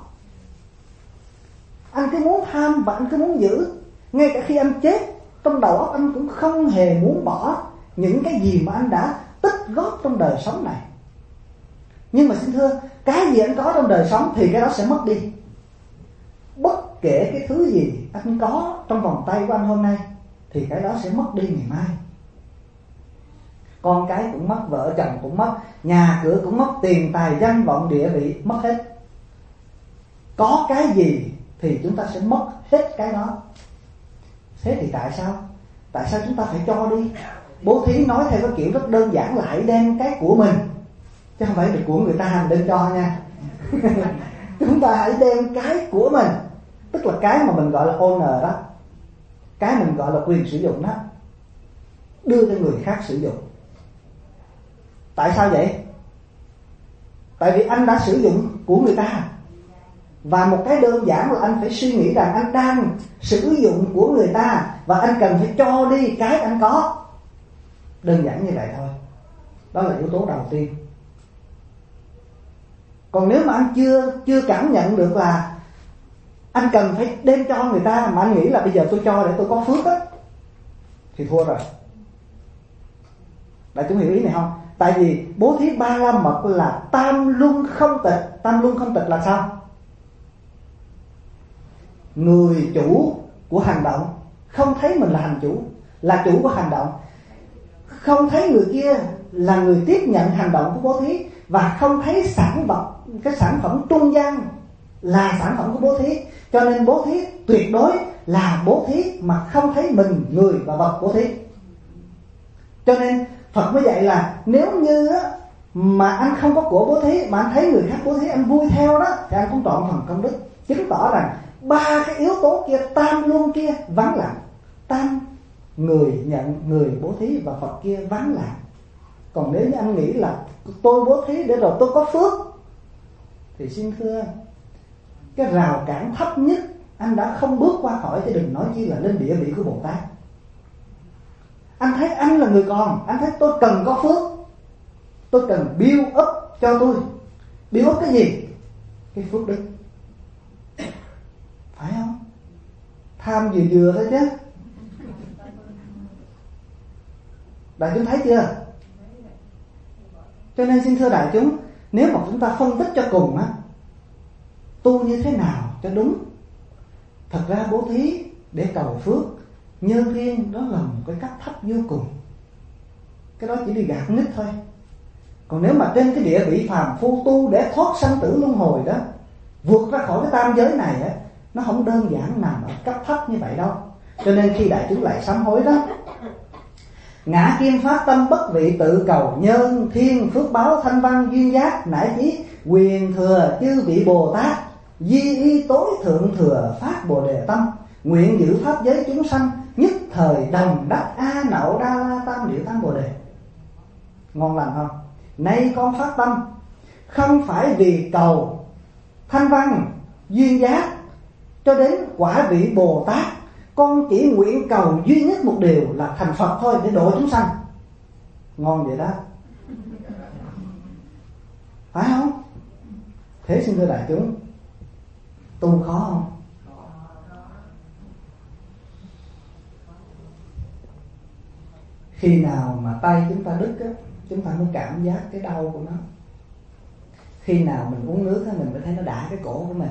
Anh cứ muốn tham và anh cứ muốn giữ. Ngay cả khi anh chết, trong đầu óc anh cũng không hề muốn bỏ những cái gì mà anh đã tích góp trong đời sống này. Nhưng mà xin thưa, cái gì anh có trong đời sống thì cái đó sẽ mất đi. Bất kể cái thứ gì anh có trong vòng tay của anh hôm nay thì cái đó sẽ mất đi ngày mai. Con cái cũng mất, vợ chồng cũng mất, nhà cửa cũng mất, tiền tài danh vọng địa vị mất hết. Có cái gì thì chúng ta sẽ mất hết cái đó. Thế thì tại sao? Tại sao chúng ta phải cho đi? Bố thí nói theo cái kiểu rất đơn giản, lại đem cái của mình, chứ không phải được của người ta mình đem cho nha. Chúng ta hãy đem cái của mình, tức là cái mà mình gọi là owner đó, cái mình gọi là quyền sử dụng đó, đưa cho người khác sử dụng. Tại sao vậy? Tại vì anh đã sử dụng của người ta. Và một cái đơn giản là anh phải suy nghĩ rằng anh đang sử dụng của người ta và anh cần phải cho đi cái anh có. Đơn giản như vậy thôi. Đó là yếu tố đầu tiên. Còn nếu mà anh chưa chưa cảm nhận được là anh cần phải đem cho người ta, mà anh nghĩ là bây giờ tôi cho để tôi có phước á, thì thua rồi. Đại chúng hiểu ý này không? Tại vì bố thí ba la mật là tam luân không tịch. Tam luân không tịch là sao? Người chủ của hành động không thấy mình là hành chủ, là chủ của hành động, không thấy người kia là người tiếp nhận hành động của bố thí, và không thấy sản vật, cái sản phẩm trung gian là sản phẩm của bố thí. Cho nên bố thí tuyệt đối là bố thí mà không thấy mình, người và vật bố thí. Cho nên Phật mới dạy là nếu như mà anh không có của bố thí mà anh thấy người khác bố thí anh vui theo đó, thì anh cũng trọn phần công đức. Chứng tỏ rằng ba cái yếu tố kia, tam luân kia vắng lặng. Tam, người nhận, người bố thí, và Phật kia vắng lặng. Còn nếu như anh nghĩ là tôi bố thí để rồi tôi có phước, thì xin thưa, cái rào cản thấp nhất anh đã không bước qua khỏi, chứ đừng nói chi là lên địa vị của Bồ Tát. Anh thấy anh là người còn, anh thấy tôi cần có phước, tôi cần build up cho tôi. Build up cái gì? Cái phước đức, phải không? Tham vừa vừa thôi chứ. Đại chúng thấy chưa? Cho nên xin thưa đại chúng, nếu mà chúng ta phân tích cho cùng á, tu như thế nào cho đúng. Thật ra bố thí để cầu phước, nhân duyên đó là một cái cách thấp vô cùng. Cái đó chỉ đi gạt nít thôi. Còn nếu mà trên cái địa vị phàm phu tu để thoát sanh tử luân hồi đó, vượt ra khỏi cái tam giới này á, nó không đơn giản nằm ở cấp thấp như vậy đâu. Cho nên khi đại chúng lại sám hối đó, ngã kim phát tâm bất vị tự cầu nhân thiên phước báo thanh văn duyên giác, nải chí quyền thừa chư vị Bồ Tát, di y tối thượng thừa phát bồ đề tâm, nguyện giữ pháp giới chúng sanh, nhất thời đồng đắc a nậu đa la tam điệu tam bồ đề. Ngon lành không? Nay con phát tâm không phải vì cầu thanh văn duyên giác cho đến quả vị Bồ Tát, con chỉ nguyện cầu duy nhất một điều là thành Phật thôi, để độ chúng sanh. Ngon vậy đó, phải không? Thế xin thưa đại chúng, tu khó không? Khi nào mà tay chúng ta đứt á, chúng ta mới cảm giác cái đau của nó. Khi nào mình uống nước á, mình mới thấy nó đả cái cổ của mình.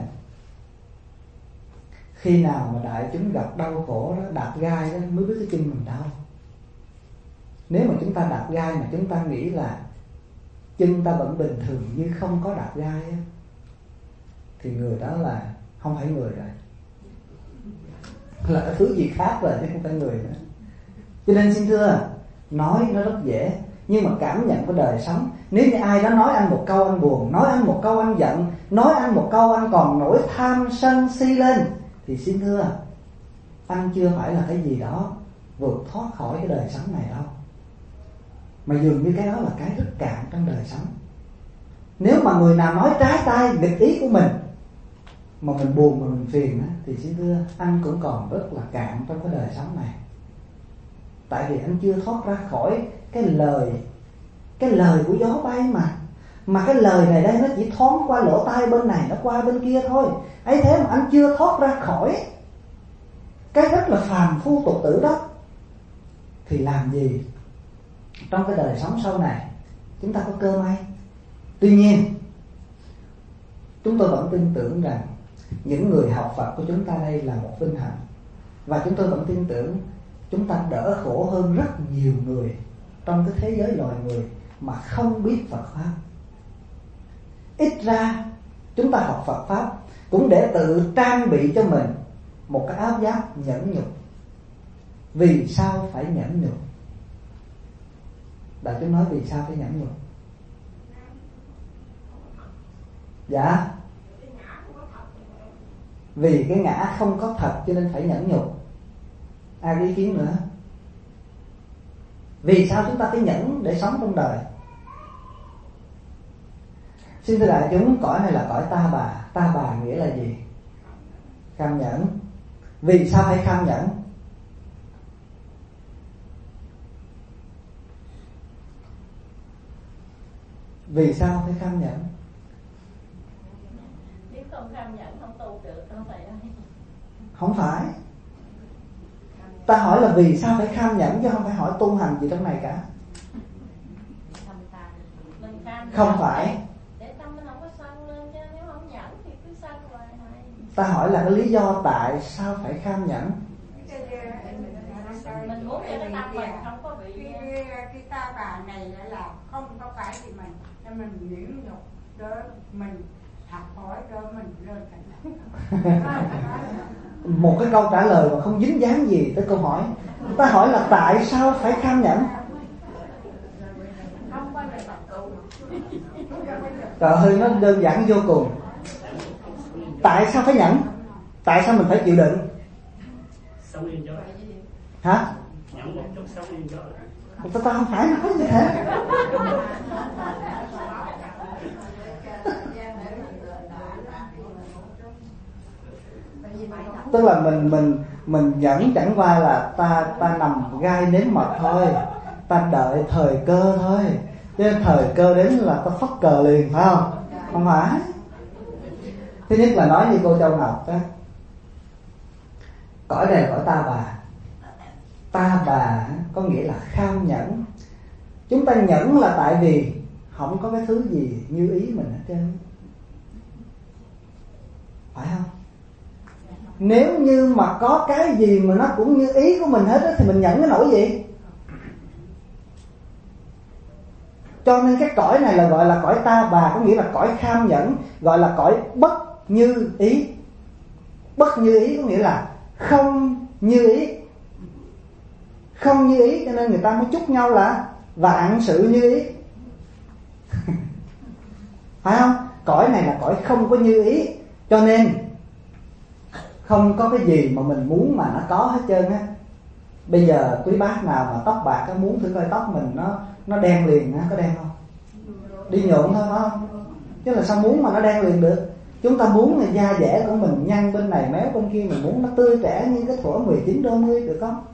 Khi nào mà đại chúng gặp đau khổ đó, đạp gai đó, mới biết cái chân mình đau. Nếu mà chúng ta đạp gai mà chúng ta nghĩ là chân ta vẫn bình thường như không có đạp gai á, thì người đó là không phải người rồi, là cái thứ gì khác rồi chứ không phải người nữa. Cho nên xin thưa, nói nó rất dễ, nhưng mà cảm nhận của đời sống. Nếu như ai đó nói anh một câu anh buồn, nói anh một câu anh giận, nói anh một câu anh còn nổi tham sân si lên, thì xin thưa, anh chưa phải là cái gì đó vượt thoát khỏi cái đời sống này đâu. Mà dường như cái đó là cái rất cạn trong đời sống. Nếu mà người nào nói trái tai nghịch ý của mình mà mình buồn mà mình phiền á, thì xin thưa anh cũng còn rất là cạn trong cái đời sống này. Tại vì anh chưa thoát ra khỏi cái lời Cái lời của gió bay mà Mà cái lời này đây nó chỉ thoáng qua lỗ tai bên này, nó qua bên kia thôi. Ấy thế mà anh chưa thoát ra khỏi cái rất là phàm phu tục tử đó, thì làm gì trong cái đời sống sau này chúng ta có cơ may. Tuy nhiên chúng tôi vẫn tin tưởng rằng những người học Phật của chúng ta đây là một vinh hạnh. Và chúng tôi vẫn tin tưởng chúng ta đỡ khổ hơn rất nhiều người trong cái thế giới loài người mà không biết Phật Pháp. Ít ra chúng ta học Phật Pháp cũng để tự trang bị cho mình một cái áo giáp nhẫn nhục. Vì sao phải nhẫn nhục? Đại chúng nói vì sao phải nhẫn nhục? Dạ, vì cái ngã không có thật cho nên phải nhẫn nhục. Ai có ý kiến nữa? Vì sao chúng ta phải nhẫn để sống trong đời? Xin thưa đại chúng, cõi này là cõi ta bà. Ta bà nghĩa là gì? Kham nhẫn. Vì sao phải kham nhẫn? Vì sao phải kham nhẫn? Nếu không kham nhẫn không tu được đâu thầy ơi. Không phải. Ta hỏi là vì sao phải kham nhẫn chứ không phải hỏi tu hành gì trong này cả. Không phải. Để tâm mình không có sân lên, chứ nếu không nhẫn thì cứ sân hoài hoài. Ta hỏi là cái lý do tại sao phải kham nhẫn. Mình muốn cho cái tâm mình không có bị cái, cái ta bà này là không có phải thì mình nên mình nhẫn nhục để mình học hỏi để mình lên thành. Một cái câu trả lời mà không dính dáng gì tới câu hỏi. Ta hỏi là tại sao phải kham nhẫn. Trời ơi, nó đơn giản vô cùng. Tại sao phải nhẫn? Tại sao mình phải chịu đựng? Sống yên cho. Hả? Nhẫn một chút sống yên cho. Ta, ta không phải nói như thế. Tức là mình mình mình nhẫn chẳng qua là ta ta nằm gai nếm mật thôi, ta đợi thời cơ thôi. Chứ thời cơ đến là ta phất cờ liền, phải không? Không phải. Thứ nhất là nói như cô Châu Ngọc đó, cõi này là cõi ta bà. Ta bà có nghĩa là kham nhẫn. Chúng ta nhẫn là tại vì không có cái thứ gì như ý mình hết trơn, phải không? Nếu như mà có cái gì mà nó cũng như ý của mình hết á, thì mình nhẫn cái nỗi gì? Cho nên cái cõi này là gọi là cõi ta bà, có nghĩa là cõi kham nhẫn, gọi là cõi bất như ý. Bất như ý có nghĩa là không như ý. Không như ý cho nên người ta mới chúc nhau là vạn sự như ý. Phải không? Cõi này là cõi không có như ý, cho nên không có cái gì mà mình muốn mà nó có hết trơn á. Bây giờ quý bác nào mà tóc bạc có muốn thử coi tóc mình nó nó đen liền á, có đen không? Đi nhuộm thôi phải không? Chứ là sao muốn mà nó đen liền được? Chúng ta muốn là da dẻ của mình nhăn bên này méo bên kia, mình muốn nó tươi trẻ như cái thuở mười chín đôi mươi được không?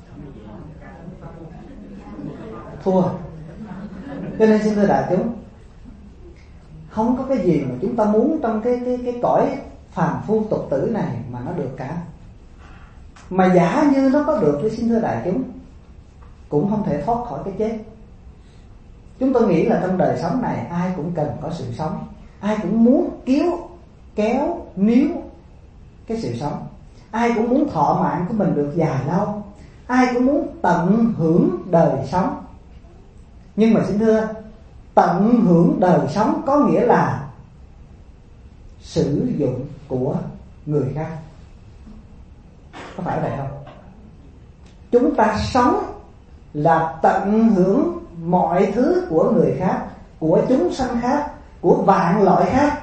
Thua. Cho nên xin thưa đại chúng, không có cái gì mà chúng ta muốn trong cái cái cái cõi phàm phu tục tử này mà nó được cả. Mà giả như nó có được thì xin thưa đại chúng, cũng không thể thoát khỏi cái chết. Chúng tôi nghĩ là trong đời sống này ai cũng cần có sự sống, ai cũng muốn kéo kéo níu cái sự sống, ai cũng muốn thọ mạng của mình được dài lâu, ai cũng muốn tận hưởng đời sống. Nhưng mà xin thưa, tận hưởng đời sống có nghĩa là sử dụng của người khác, có phải vậy không? Chúng ta sống là tận hưởng mọi thứ của người khác, của chúng sanh khác, của vạn loại khác.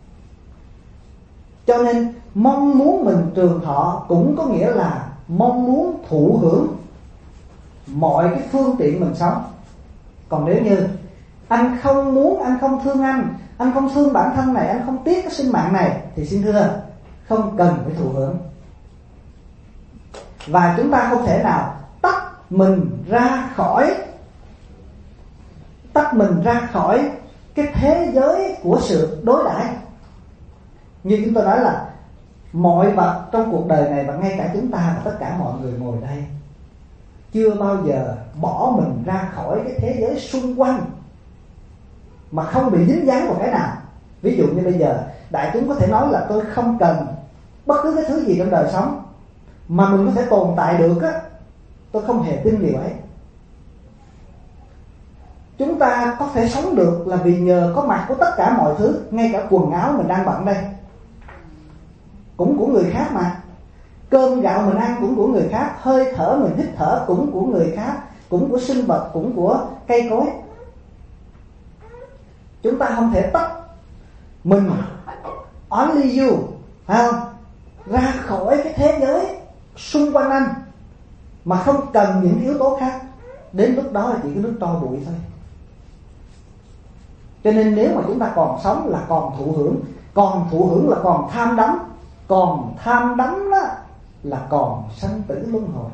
Cho nên mong muốn mình trường thọ cũng có nghĩa là mong muốn thụ hưởng mọi cái phương tiện mình sống. Còn nếu như anh không muốn, anh không thương anh, anh không thương bản thân này, anh không tiếc cái sinh mạng này, thì xin thưa không cần phải thụ hưởng. Và chúng ta không thể nào tách mình ra khỏi tách mình ra khỏi cái thế giới của sự đối đãi. Như chúng tôi nói là mọi vật trong cuộc đời này, và ngay cả chúng ta và tất cả mọi người ngồi đây, chưa bao giờ bỏ mình ra khỏi cái thế giới xung quanh mà không bị dính dáng vào cái nào. Ví dụ như bây giờ đại chúng có thể nói là tôi không cần bất cứ cái thứ gì trong đời sống mà mình có thể tồn tại được á, tôi không hề tin điều ấy. Chúng ta có thể sống được là vì nhờ có mặt của tất cả mọi thứ. Ngay cả quần áo mình đang bận đây cũng của người khác mà. Cơm gạo mình ăn cũng của người khác. Hơi thở mình hít thở cũng của người khác, cũng của sinh vật, cũng của cây cối. Chúng ta không thể tách mình, only you, phải không, ra khỏi cái thế giới xung quanh anh mà không cần những yếu tố khác. Đến lúc đó là chỉ cái nước tro bụi thôi. Cho nên nếu mà chúng ta còn sống là còn thụ hưởng. Còn thụ hưởng là còn tham đắm. Còn tham đắm đó là còn sanh tử luân hồi.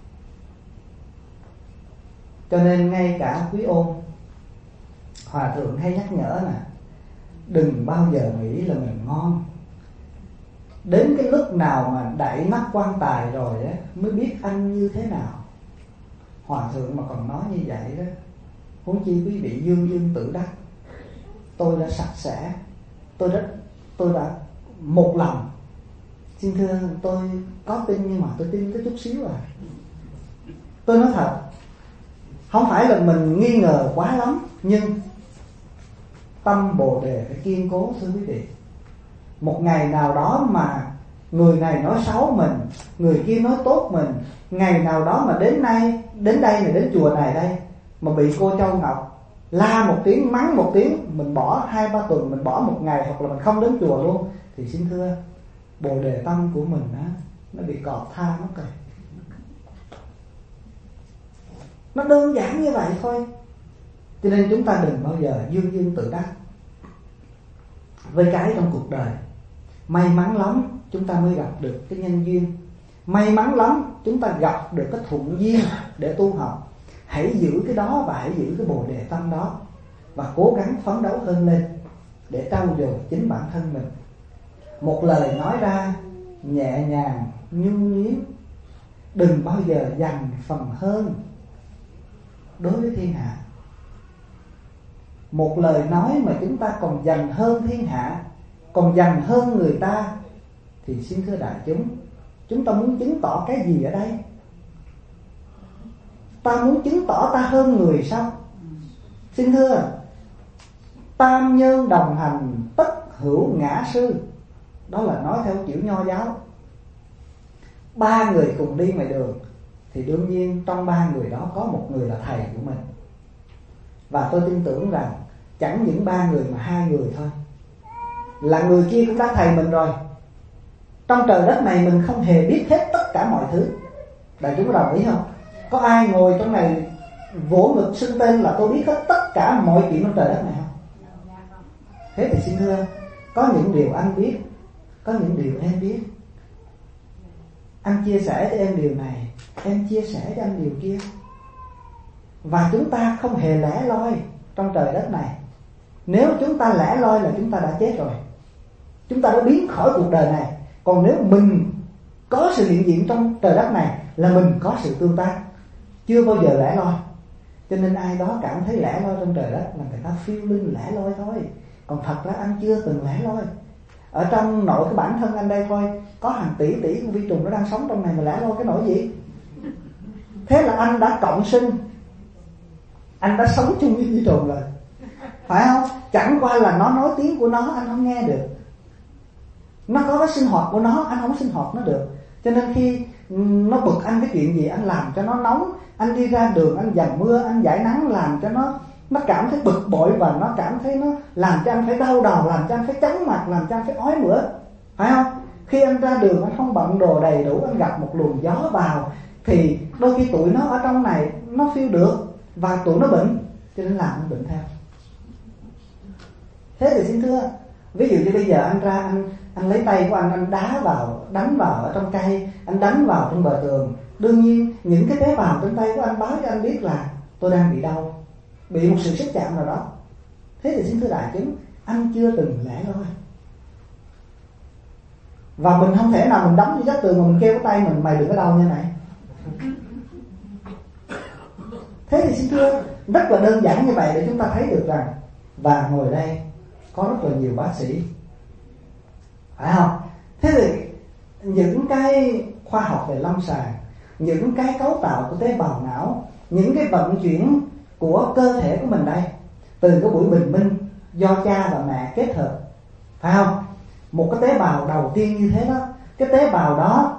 Cho nên ngay cả quý ôn Hòa thượng hay nhắc nhở nè, đừng bao giờ nghĩ là mình ngon. Đến cái lúc nào mà đậy nắp quan tài rồi á mới biết anh như thế nào. Hòa thượng mà còn nói như vậy đó, huống chi quý vị dương dương tự đắc. Tôi đã sạch sẽ, tôi đã tôi đã một lòng. Xin thưa, tôi có tin nhưng mà tôi tin có chút xíu à. Tôi nói thật, không phải là mình nghi ngờ quá lắm, nhưng tâm Bồ Đề phải kiên cố thưa quý vị. Một ngày nào đó mà người này nói xấu mình, người kia nói tốt mình, ngày nào đó mà đến nay đến đây này, đến chùa này đây mà bị cô Châu Ngọc la một tiếng, mắng một tiếng, mình bỏ hai ba tuần, mình bỏ một ngày, hoặc là mình không đến chùa luôn, thì xin thưa Bồ Đề tâm của mình á, nó bị cọp tha mất rồi. Nó đơn giản như vậy thôi. Cho nên chúng ta đừng bao giờ dương dương tự đắc với cái trong cuộc đời. May mắn lắm chúng ta mới gặp được cái nhân duyên. May mắn lắm chúng ta gặp được cái thuận duyên để tu học. Hãy giữ cái đó và hãy giữ cái Bồ Đề tâm đó, và cố gắng phấn đấu hơn lên để trau dồi chính bản thân mình. Một lời nói ra nhẹ nhàng, nhu nhuyến, đừng bao giờ dành phần hơn đối với thiên hạ. Một lời nói mà chúng ta còn dành hơn thiên hạ, còn dành hơn người ta, thì xin thưa đại chúng, chúng ta muốn chứng tỏ cái gì ở đây? Ta muốn chứng tỏ ta hơn người sao? Xin thưa, tam nhân đồng hành tất hữu ngã sư. Đó là nói theo kiểu nho giáo. Ba người cùng đi ngoài đường thì đương nhiên trong ba người đó có một người là thầy của mình. Và tôi tin tưởng rằng chẳng những ba người mà hai người thôi, là người kia cũng đã thầy mình rồi. Trong trời đất này mình không hề biết hết tất cả mọi thứ. Đại chúng có đồng ý không? Có ai ngồi trong này vỗ ngực xưng tên là tôi biết hết tất cả mọi chuyện trong trời đất này không? Thế thì xin thưa, có những điều anh biết, có những điều em biết. Anh chia sẻ cho em điều này, em chia sẻ cho anh điều kia. Và chúng ta không hề lẻ loi trong trời đất này. Nếu chúng ta lẻ loi là chúng ta đã chết rồi, chúng ta đã biến khỏi cuộc đời này. Còn nếu mình có sự hiện diện trong trời đất này là mình có sự tương tác, chưa bao giờ lẻ loi. Cho nên ai đó cảm thấy lẻ loi trong trời đất là người ta phiêu linh lẻ loi thôi. Còn thật ra anh chưa từng lẻ loi. Ở trong nội cái bản thân anh đây thôi, có hàng tỷ tỷ con vi trùng nó đang sống trong này, mà lẻ loi cái nỗi gì? Thế là anh đã cộng sinh, anh đã sống chung với vi trùng rồi, phải không? Chẳng qua là nó nói tiếng của nó anh không nghe được, nó có cái sinh hoạt của nó anh không sinh hoạt nó được. Cho nên khi nó bực anh cái chuyện gì, anh làm cho nó nóng. Anh đi ra đường anh dầm mưa, anh giải nắng, làm cho nó Nó cảm thấy bực bội, và nó cảm thấy nó làm cho anh phải đau đầu, làm cho anh phải chóng mặt, làm cho anh phải ói mửa, phải không? Khi anh ra đường anh không bận đồ đầy đủ, anh gặp một luồng gió vào, thì đôi khi tụi nó ở trong này nó feel được, và tụi nó bệnh. cho nên làm không bệnh theo. Thế thì xin thưa, ví dụ như bây giờ anh ra anh anh lấy tay của anh anh đá vào, đánh vào ở trong cây, anh đánh vào trong bờ tường, đương nhiên những cái tế bào trên tay của anh báo cho anh biết là tôi đang bị đau, bị một sự xúc chạm nào đó. Thế thì xin thưa đại chúng, anh chưa từng lẻ loi. Và mình không thể nào mình đấm vô vách tường mà mình kêu cái tay mình mày đừng có đau như này. Thế thì xin thưa, rất là đơn giản như vậy để chúng ta thấy được rằng, và ngồi đây có rất là nhiều bác sĩ, phải không? Thế thì những cái khoa học về lâm sàng, những cái cấu tạo của tế bào não, những cái vận chuyển của cơ thể của mình đây, từ cái buổi bình minh do cha và mẹ kết hợp, phải không? Một cái tế bào đầu tiên như thế đó, cái tế bào đó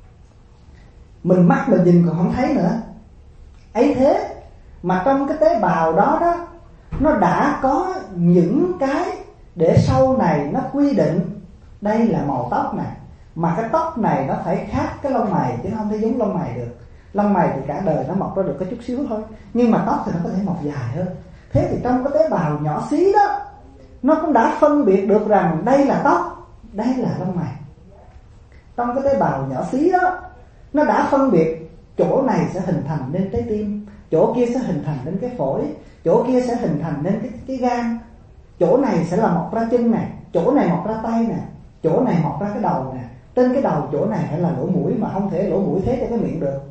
mình mắt mình nhìn còn không thấy nữa. Ấy thế mà trong cái tế bào đó đó, nó đã có những cái để sau này nó quy định đây là màu tóc nè, mà cái tóc này nó phải khác cái lông mày chứ nó không thể giống lông mày được. Lông mày thì cả đời nó mọc ra được có chút xíu thôi, nhưng mà tóc thì nó có thể mọc dài hơn. Thế thì trong cái tế bào nhỏ xí đó, nó cũng đã phân biệt được rằng đây là tóc, đây là lông mày. Trong cái tế bào nhỏ xí đó, nó đã phân biệt chỗ này sẽ hình thành nên trái tim, chỗ kia sẽ hình thành nên cái phổi, chỗ kia sẽ hình thành nên cái, cái gan, chỗ này sẽ là mọc ra chân nè, chỗ này mọc ra tay nè, chỗ này mọc ra cái đầu nè, trên cái đầu chỗ này phải là lỗ mũi, mà không thể lỗ mũi thế cho cái miệng được.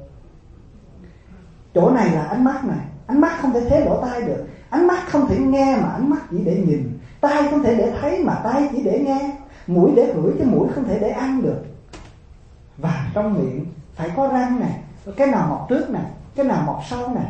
Chỗ này là ánh mắt này, ánh mắt không thể thế lỗ tai được, ánh mắt không thể nghe mà ánh mắt chỉ để nhìn, tai không thể để thấy mà tai chỉ để nghe, mũi để ngửi chứ mũi không thể để ăn được. Và trong miệng phải có răng nè, cái nào mọc trước nè, cái nào mọc sau nè.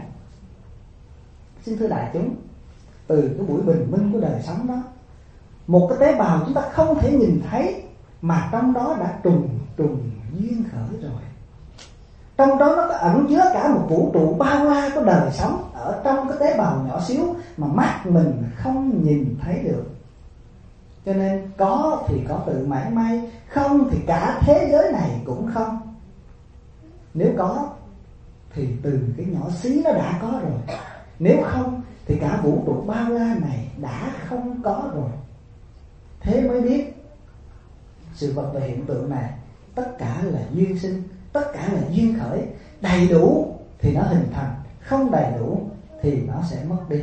Xin thưa đại chúng, từ cái buổi bình minh của đời sống đó, một cái tế bào chúng ta không thể nhìn thấy mà trong đó đã trùng trùng duyên khởi rồi. Trong đó nó có ẩn chứa cả một vũ trụ bao la của đời sống ở trong cái tế bào nhỏ xíu mà mắt mình không nhìn thấy được. Cho nên có thì có tự mãi may, không thì cả thế giới này cũng không. Nếu có thì từ cái nhỏ xí nó đã có rồi, nếu không thì cả vũ trụ bao la này đã không có rồi. Thế mới biết sự vật và hiện tượng này tất cả là duyên sinh, tất cả là duyên khởi. Đầy đủ thì nó hình thành, không đầy đủ thì nó sẽ mất đi.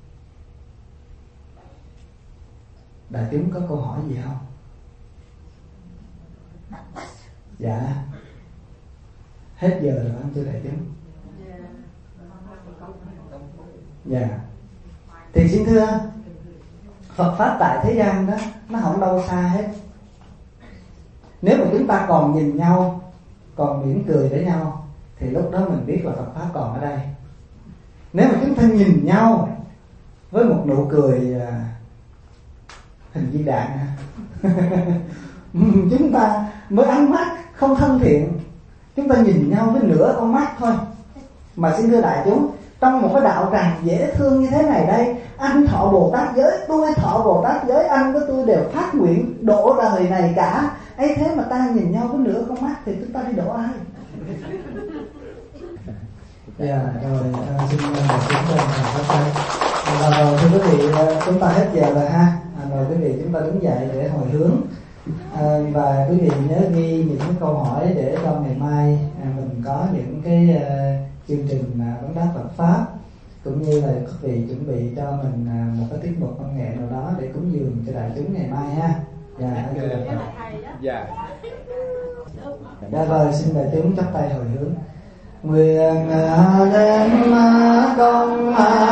Đại chúng có câu hỏi gì không? Dạ. Hết giờ rồi anh thưa đại chúng. Dạ. Thì xin thưa, Phật pháp tại thế gian đó nó không đâu xa hết. Nếu mà chúng ta còn nhìn nhau, còn mỉm cười với nhau, thì lúc đó mình biết là Phật pháp còn ở đây. Nếu mà chúng ta nhìn nhau với một nụ cười hình viên đạn chúng ta với ánh mắt không thân thiện, chúng ta nhìn nhau với nửa con mắt thôi. Mà xin thưa đại chúng, trong một cái đạo tràng dễ thương như thế này đây, anh thọ Bồ Tát giới, tôi thọ Bồ Tát giới, anh với tôi đều phát nguyện độ đời này cả. Ấy thế mà ta nhìn nhau với nửa con mắt thì chúng ta đi độ ai? Dạ, rồi uh, xin mời chúng ta phát tay. Rồi thưa quý vị, chúng ta hết giờ rồi ha. Rồi quý vị chúng ta đứng dậy để hồi hướng. À, và quý vị nhớ ghi những cái câu hỏi để cho ngày mai à, mình có những cái uh, chương trình uh, vấn đáp Phật pháp, cũng như là quý vị chuẩn bị cho mình uh, một cái tiết mục văn nghệ nào đó để cúng dường cho đại chúng ngày mai ha. Dạ, dạ. Dạ rồi, xin đại chúng chắp tay hồi hướng. Nguyện đem công